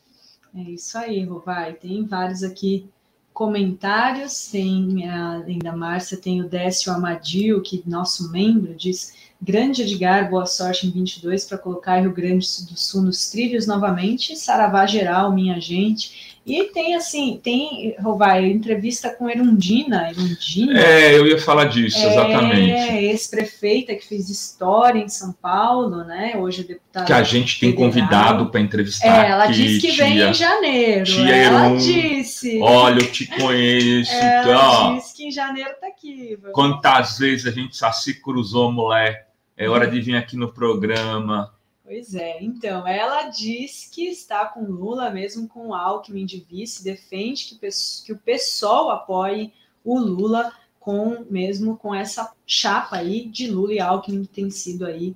É isso aí, Rovai. Tem vários aqui comentários. Tem a, ainda a Márcia, tem o Décio Amadio, que nosso membro diz: grande Edgar, boa sorte em vinte e dois para colocar Rio Grande do Sul nos trilhos novamente. Saravá geral, minha gente. E tem assim, tem, Rovai, entrevista com Erundina. Erundina é, eu ia falar disso, é, exatamente. É, ex-prefeita que fez história em São Paulo, né? Hoje é deputada. Que a gente tem federal. Convidado para entrevistar. É, ela aqui, disse que tia, vem em janeiro. Tia ela Erum, disse. Olha, eu te conheço. Ela então, disse que em janeiro tá aqui. Vamos. Quantas vezes a gente só se cruzou, moleque? É hora de vir aqui no programa. Pois é, então, ela diz que está com Lula, mesmo com o Alckmin de vice, defende que, que o PSOL apoie o Lula, com, mesmo com essa chapa aí de Lula e Alckmin que tem sido aí,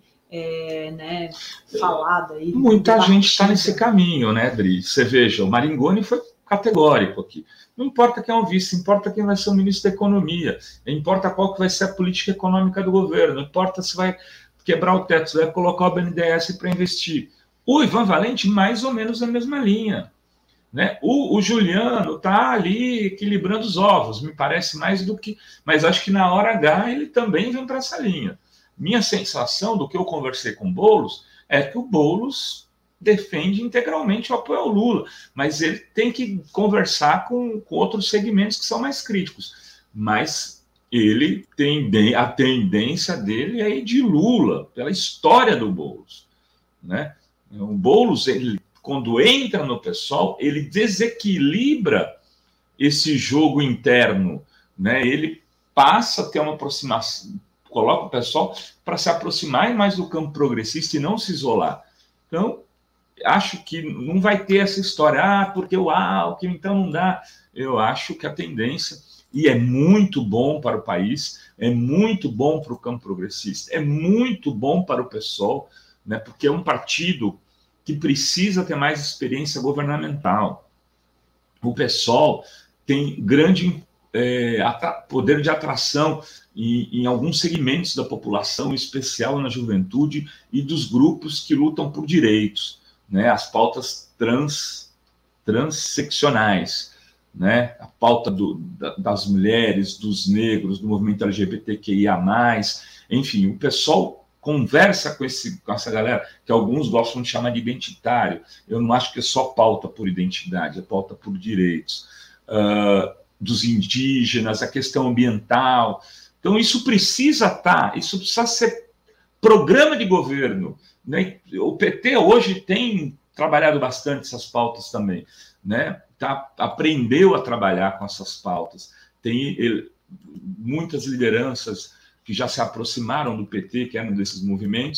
é, né, falada. Aí, muita debatida. Gente está nesse caminho, né, Dri? Você veja, o Maringoni foi categórico aqui. Não importa quem é o vice, importa quem vai ser o ministro da Economia, importa qual que vai ser a política econômica do governo, não importa se vai quebrar o teto, vai colocar o B N D E S para investir. O Ivan Valente, mais ou menos na mesma linha. Né? O, o Juliano está ali equilibrando os ovos, me parece mais do que... Mas acho que na hora H ele também vem para essa linha. Minha sensação do que eu conversei com o Boulos é que o Boulos defende integralmente o apoio ao Lula, mas ele tem que conversar com, com outros segmentos que são mais críticos. Mas... ele tem a tendência dele é de Lula, pela história do Boulos. Né? O Boulos, ele, quando entra no PSOL, ele desequilibra esse jogo interno. Né? Ele passa a ter uma aproximação, coloca o PSOL para se aproximar mais do campo progressista e não se isolar. Então, acho que não vai ter essa história, ah, porque o Alckmin, então não dá. Eu acho que a tendência... E é muito bom para o país, é muito bom para o campo progressista, é muito bom para o PSOL, né, porque é um partido que precisa ter mais experiência governamental. O PSOL tem grande é, poder de atração em, em alguns segmentos da população, em especial na juventude e dos grupos que lutam por direitos, né, as pautas trans, transseccionais. Né? A pauta do, da, das mulheres, dos negros, do movimento L G B T Q I A mais, enfim, o pessoal conversa com, esse, com essa galera, que alguns gostam de chamar de identitário. Eu não acho que é só pauta por identidade, é pauta por direitos, uh, dos indígenas, a questão ambiental. Então, isso precisa estar, isso precisa ser programa de governo. Né? O P T hoje tem trabalhado bastante essas pautas também, né? Tá, aprendeu a trabalhar com essas pautas. Tem ele, muitas lideranças que já se aproximaram do P T, que eram desses movimentos,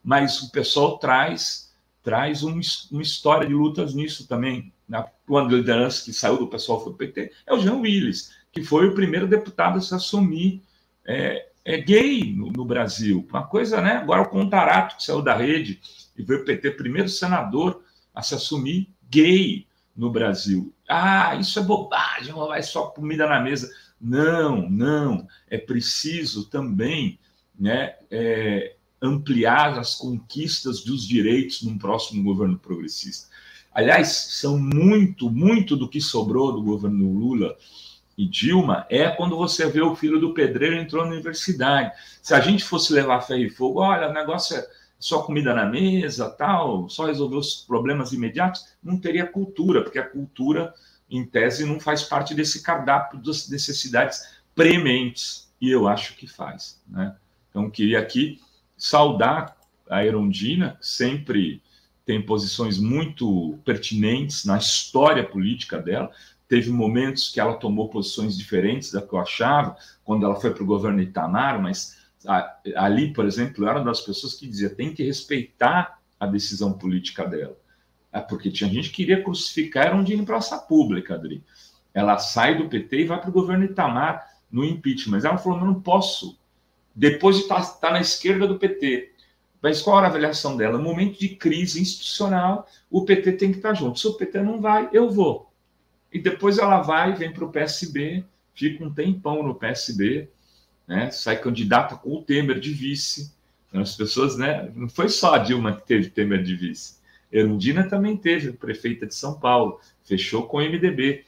mas o pessoal traz, traz um, uma história de lutas nisso também. Uma liderança que saiu do pessoal foi o P T, é o Jean Willis, que foi o primeiro deputado a se assumir é, é gay no, no Brasil. Uma coisa, né? Agora o Contarato, que saiu da rede, e veio o P T, primeiro senador a se assumir gay no Brasil. Ah, isso é bobagem, vai só comida na mesa. Não, não. É preciso também, né, é, ampliar as conquistas dos direitos num próximo governo progressista. Aliás, são muito, muito do que sobrou do governo Lula e Dilma é quando você vê o filho do pedreiro entrou na universidade. Se a gente fosse levar ferro e fogo, olha, o negócio é só comida na mesa, tal, só resolver os problemas imediatos, não teria cultura, porque a cultura, em tese, não faz parte desse cardápio das necessidades prementes, e eu acho que faz, né? Então, queria aqui saudar a Erundina, que sempre tem posições muito pertinentes na história política dela. Teve momentos que ela tomou posições diferentes da que eu achava, quando ela foi para o governo Itamar, mas ali, por exemplo, eu era uma das pessoas que dizia tem que respeitar a decisão política dela. Porque tinha gente que queria crucificar Erundina em praça pública, Adri. Ela sai do P T e vai para o governo Itamar no impeachment. Mas ela falou, mas não posso. Depois de estar tá, tá na esquerda do P T. Mas qual era a avaliação dela? No momento de crise institucional, o P T tem que estar junto. Se o P T não vai, eu vou. E depois ela vai, vem para o P S B, fica um tempão no P S B, né? Sai candidata com o Temer de vice. As pessoas, né? Não foi só a Dilma que teve Temer de vice. Erundina também teve, prefeita de São Paulo, fechou com o M D B,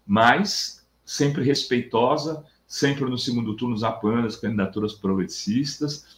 mas sempre respeitosa, sempre no segundo turno apoiando as candidaturas progressistas.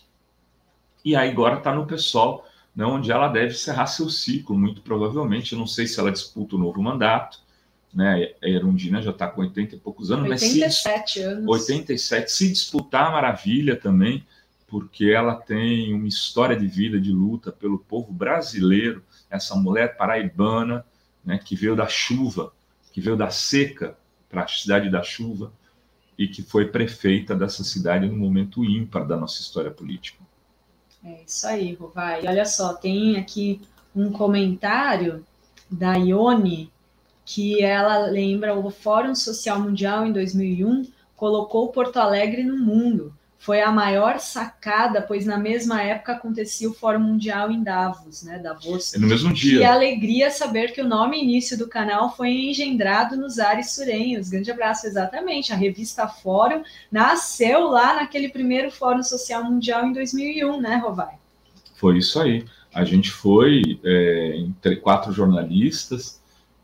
E aí agora está no PSOL, né, onde ela deve encerrar seu ciclo, muito provavelmente. Eu não sei se ela disputa o novo mandato, né? A Erundina já está com oitenta e poucos anos. oitenta e sete mas se, anos. oitenta e sete. Se disputar, maravilha também, porque ela tem uma história de vida, de luta pelo povo brasileiro, essa mulher paraibana, né, que veio da chuva, que veio da seca para a cidade da chuva e que foi prefeita dessa cidade no momento ímpar da nossa história política. É isso aí, Rovai. Olha só, tem aqui um comentário da Ione, que ela lembra o Fórum Social Mundial em dois mil e um colocou Porto Alegre no mundo. Foi a maior sacada, pois na mesma época acontecia o Fórum Mundial em Davos, né? Davos. É no mesmo dia. Que alegria saber que o nome e início do canal foi engendrado nos ares surenhos. Grande abraço, exatamente. A revista Fórum nasceu lá naquele primeiro Fórum Social Mundial em dois mil e um, né, Rovai? Foi isso aí. A gente foi é, entre quatro jornalistas,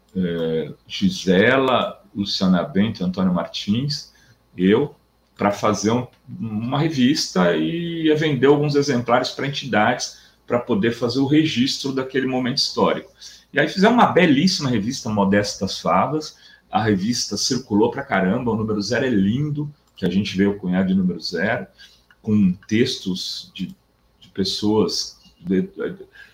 é, Gisela, Luciana Bento, Antônio Martins, eu, para fazer um, uma revista e ia vender alguns exemplares para entidades para poder fazer o registro daquele momento histórico. E aí fizemos uma belíssima revista, Modestas Favas. A revista circulou para caramba, o número zero é lindo, que a gente veio cunhar de número zero, com textos de, de pessoas, de, de,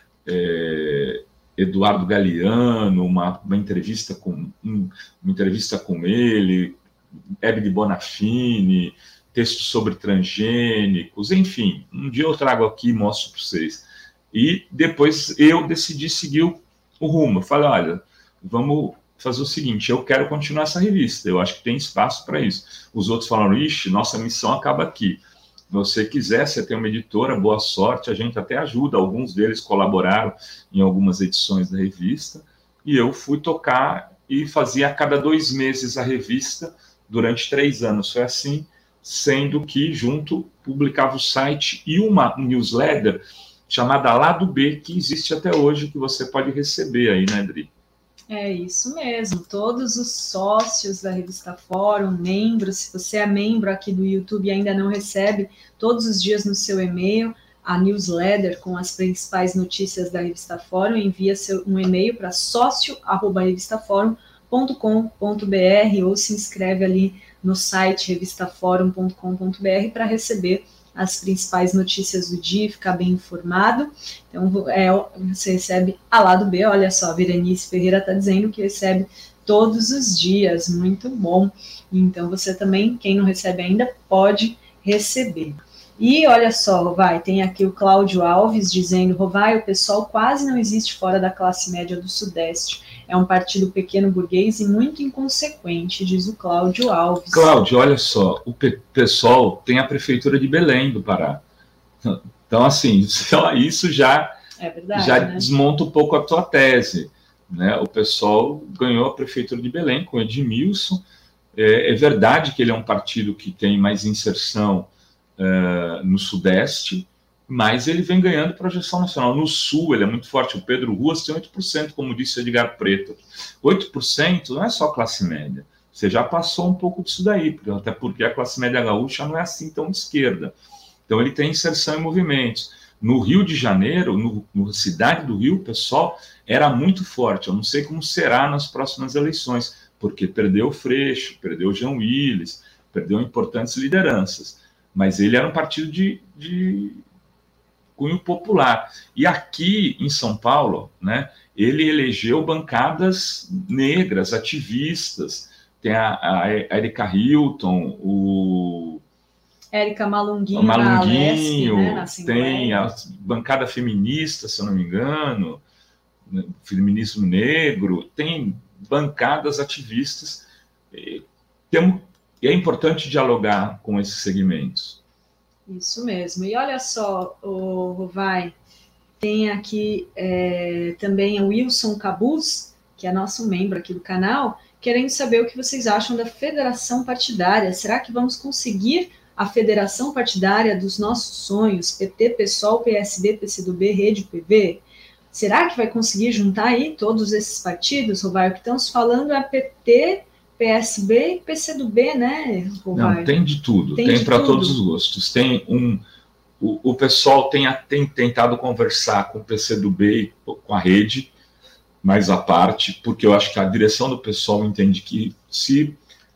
é, Eduardo Galeano, uma, uma, entrevista com, um, uma entrevista com ele, Hebe de Bonafini, textos sobre transgênicos, enfim, um dia eu trago aqui e mostro para vocês. E depois eu decidi seguir o, o rumo. Eu falei, olha, vamos fazer o seguinte, eu quero continuar essa revista, eu acho que tem espaço para isso. Os outros falaram, ixi, nossa missão acaba aqui. Se você quiser, você tem uma editora, boa sorte, a gente até ajuda, alguns deles colaboraram em algumas edições da revista, e eu fui tocar e fazia a cada dois meses a revista, durante três anos foi assim, sendo que junto publicava o site e uma newsletter chamada Lado B, que existe até hoje, que você pode receber aí, né, Adri? É isso mesmo, todos os sócios da Revista Fórum, membros, se você é membro aqui do YouTube e ainda não recebe, todos os dias no seu e-mail, a newsletter com as principais notícias da Revista Fórum, envia seu, um e-mail para sócio arroba revistaforum ponto com ponto br ou se inscreve ali no site revistaforum ponto com ponto br para receber as principais notícias do dia, ficar bem informado. Então, é, você recebe a Lado B, olha só, a Verenice Ferreira está dizendo que recebe todos os dias, muito bom. Então, você também, quem não recebe ainda, pode receber. E olha só, Rovai, tem aqui o Cláudio Alves dizendo: Rovai, o PSOL quase não existe fora da classe média do Sudeste. É um partido pequeno burguês e muito inconsequente, diz o Cláudio Alves. Cláudio, olha só, o PSOL tem a prefeitura de Belém do Pará. Então, assim, isso já, é verdade, já né? desmonta um pouco a tua tese. Né? O PSOL ganhou a prefeitura de Belém com Edmilson. É, é verdade que ele é um partido que tem mais inserção uh, no Sudeste, mas ele vem ganhando projeção nacional. No Sul, ele é muito forte. O Pedro Ruas tem oito por cento, como disse o Edgar Preto. oito por cento não é só classe média. Você já passou um pouco disso daí, até porque a classe média gaúcha não é assim tão de esquerda. Então, ele tem inserção em movimentos. No Rio de Janeiro, no, no cidade do Rio, o pessoal era muito forte. Eu não sei como será nas próximas eleições, porque perdeu o Freixo, perdeu o João Willis, perdeu importantes lideranças. Mas ele era um partido de, de cunho popular. E aqui em São Paulo, né, ele elegeu bancadas negras, ativistas. Tem a, a, a Erika Hilton, o Érica Malunguinho, Malunguinho, na Alesp, né, tem a bancada feminista, se eu não me engano, feminismo negro, tem bancadas ativistas. E, tem, e é importante dialogar com esses segmentos. Isso mesmo. E olha só, o Rovai, tem aqui é, também o Wilson Cabuz, que é nosso membro aqui do canal, querendo saber o que vocês acham da federação partidária. Será que vamos conseguir a federação partidária dos nossos sonhos, P T, PSOL, P S B, P C do B, Rede, P V? Será que vai conseguir juntar aí todos esses partidos, Rovai? O que estamos falando é P T, P S B e P C do B, né, Rovai? Não, tem de tudo, tem, tem para todos os gostos. Tem um, o, o pessoal tem, tem tentado conversar com o P C do B e com a Rede, mais à parte, porque eu acho que a direção do pessoal entende que se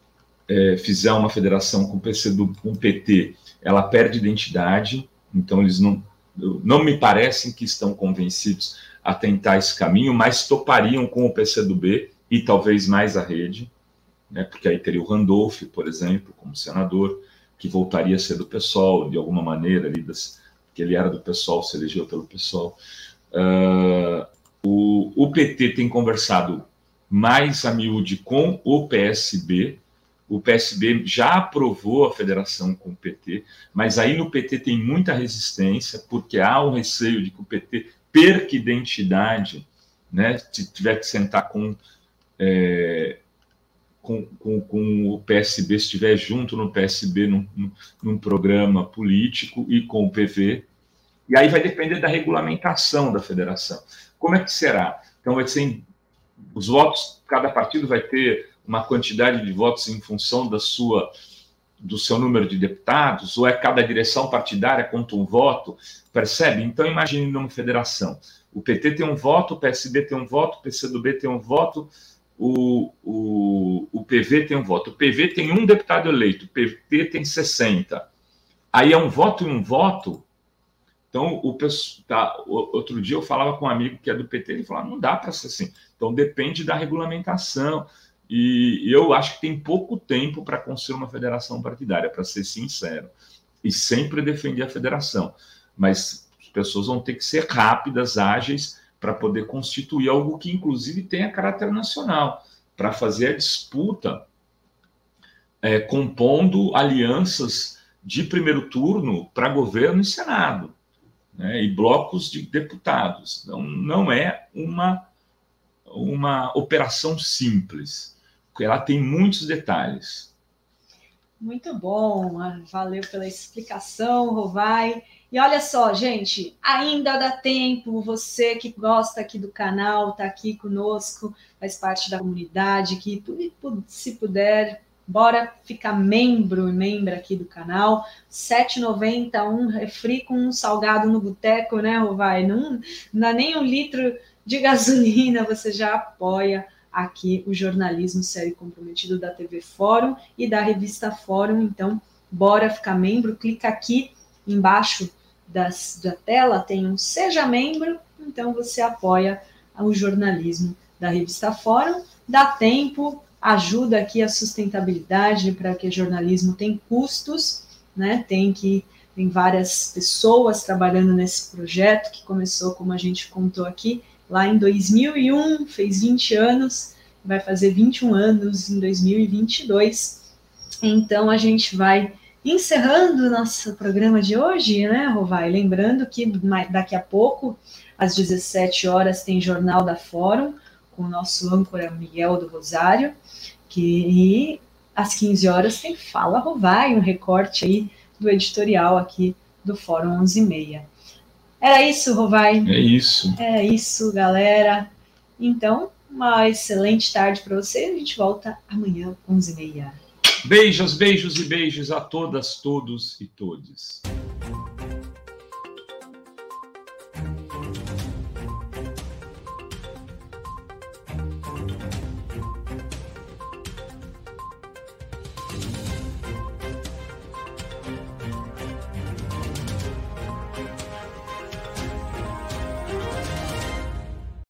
é, fizer uma federação com o P C do, com o P T, ela perde identidade, então eles não, não me parecem que estão convencidos a tentar esse caminho, mas topariam com o P C do B e talvez mais a Rede, né, porque aí teria o Randolph, por exemplo, como senador, que voltaria a ser do PSOL, de alguma maneira, ali das, que ele era do PSOL, se elegeu pelo PSOL. Uh, o, o P T tem conversado mais a miúde com o P S B, o P S B já aprovou a federação com o P T, mas aí no P T tem muita resistência, porque há o receio de que o P T perca identidade, né, se tiver que sentar com... É, Com, com, com o P S B, se estiver junto no P S B num, num, num programa político e com o P V, e aí vai depender da regulamentação da federação. Como é que será? Então vai ser, os votos, cada partido vai ter uma quantidade de votos em função da sua, do seu número de deputados, ou é cada direção partidária contra um voto, percebe? Então imagine numa federação, o P T tem um voto, o P S B tem um voto, o P C do B tem um voto, O, o, o P V tem um voto. O P V tem um deputado eleito, o P T tem sessenta. Aí é um voto e um voto. Então, o, tá, outro dia eu falava com um amigo que é do P T, ele falava, não dá para ser assim. Então, depende da regulamentação. E eu acho que tem pouco tempo para construir uma federação partidária, para ser sincero. E sempre defender a federação. Mas as pessoas vão ter que ser rápidas, ágeis, para poder constituir algo que, inclusive, tenha caráter nacional, para fazer a disputa é, compondo alianças de primeiro turno para governo e Senado, né, e blocos de deputados. Então, não é uma, uma operação simples, porque ela tem muitos detalhes. Muito bom, valeu pela explicação, Rovai. E olha só, gente, ainda dá tempo, você que gosta aqui do canal, está aqui conosco, faz parte da comunidade, que se puder, bora ficar membro e membra aqui do canal, sete reais e noventa centavos, um refri com um salgado no boteco, né, Rovai? Não, não dá nem um litro de gasolina, você já apoia aqui o jornalismo sério e comprometido da T V Fórum e da revista Fórum. Então, bora ficar membro, clica aqui embaixo das, da tela, tem um Seja Membro, então você apoia o jornalismo da revista Fórum, dá tempo, ajuda aqui a sustentabilidade, para que o jornalismo tem custos, né? Tem que tem várias pessoas trabalhando nesse projeto, que começou, como a gente contou aqui, lá em dois mil e um, fez vinte anos, vai fazer vinte e um anos em dois mil e vinte e dois. Então, a gente vai encerrando o nosso programa de hoje, né, Rovai? Lembrando que daqui a pouco, às dezessete horas, tem Jornal da Fórum, com o nosso âncora Miguel do Rosário, que e às quinze horas tem Fala Rovai, um recorte aí do editorial aqui do Fórum onze e meia. Era isso, Rovai? É isso. É isso, galera. Então, uma excelente tarde para você. A gente volta amanhã, onze e meia. Beijos, beijos e beijos a todas, todos e todes.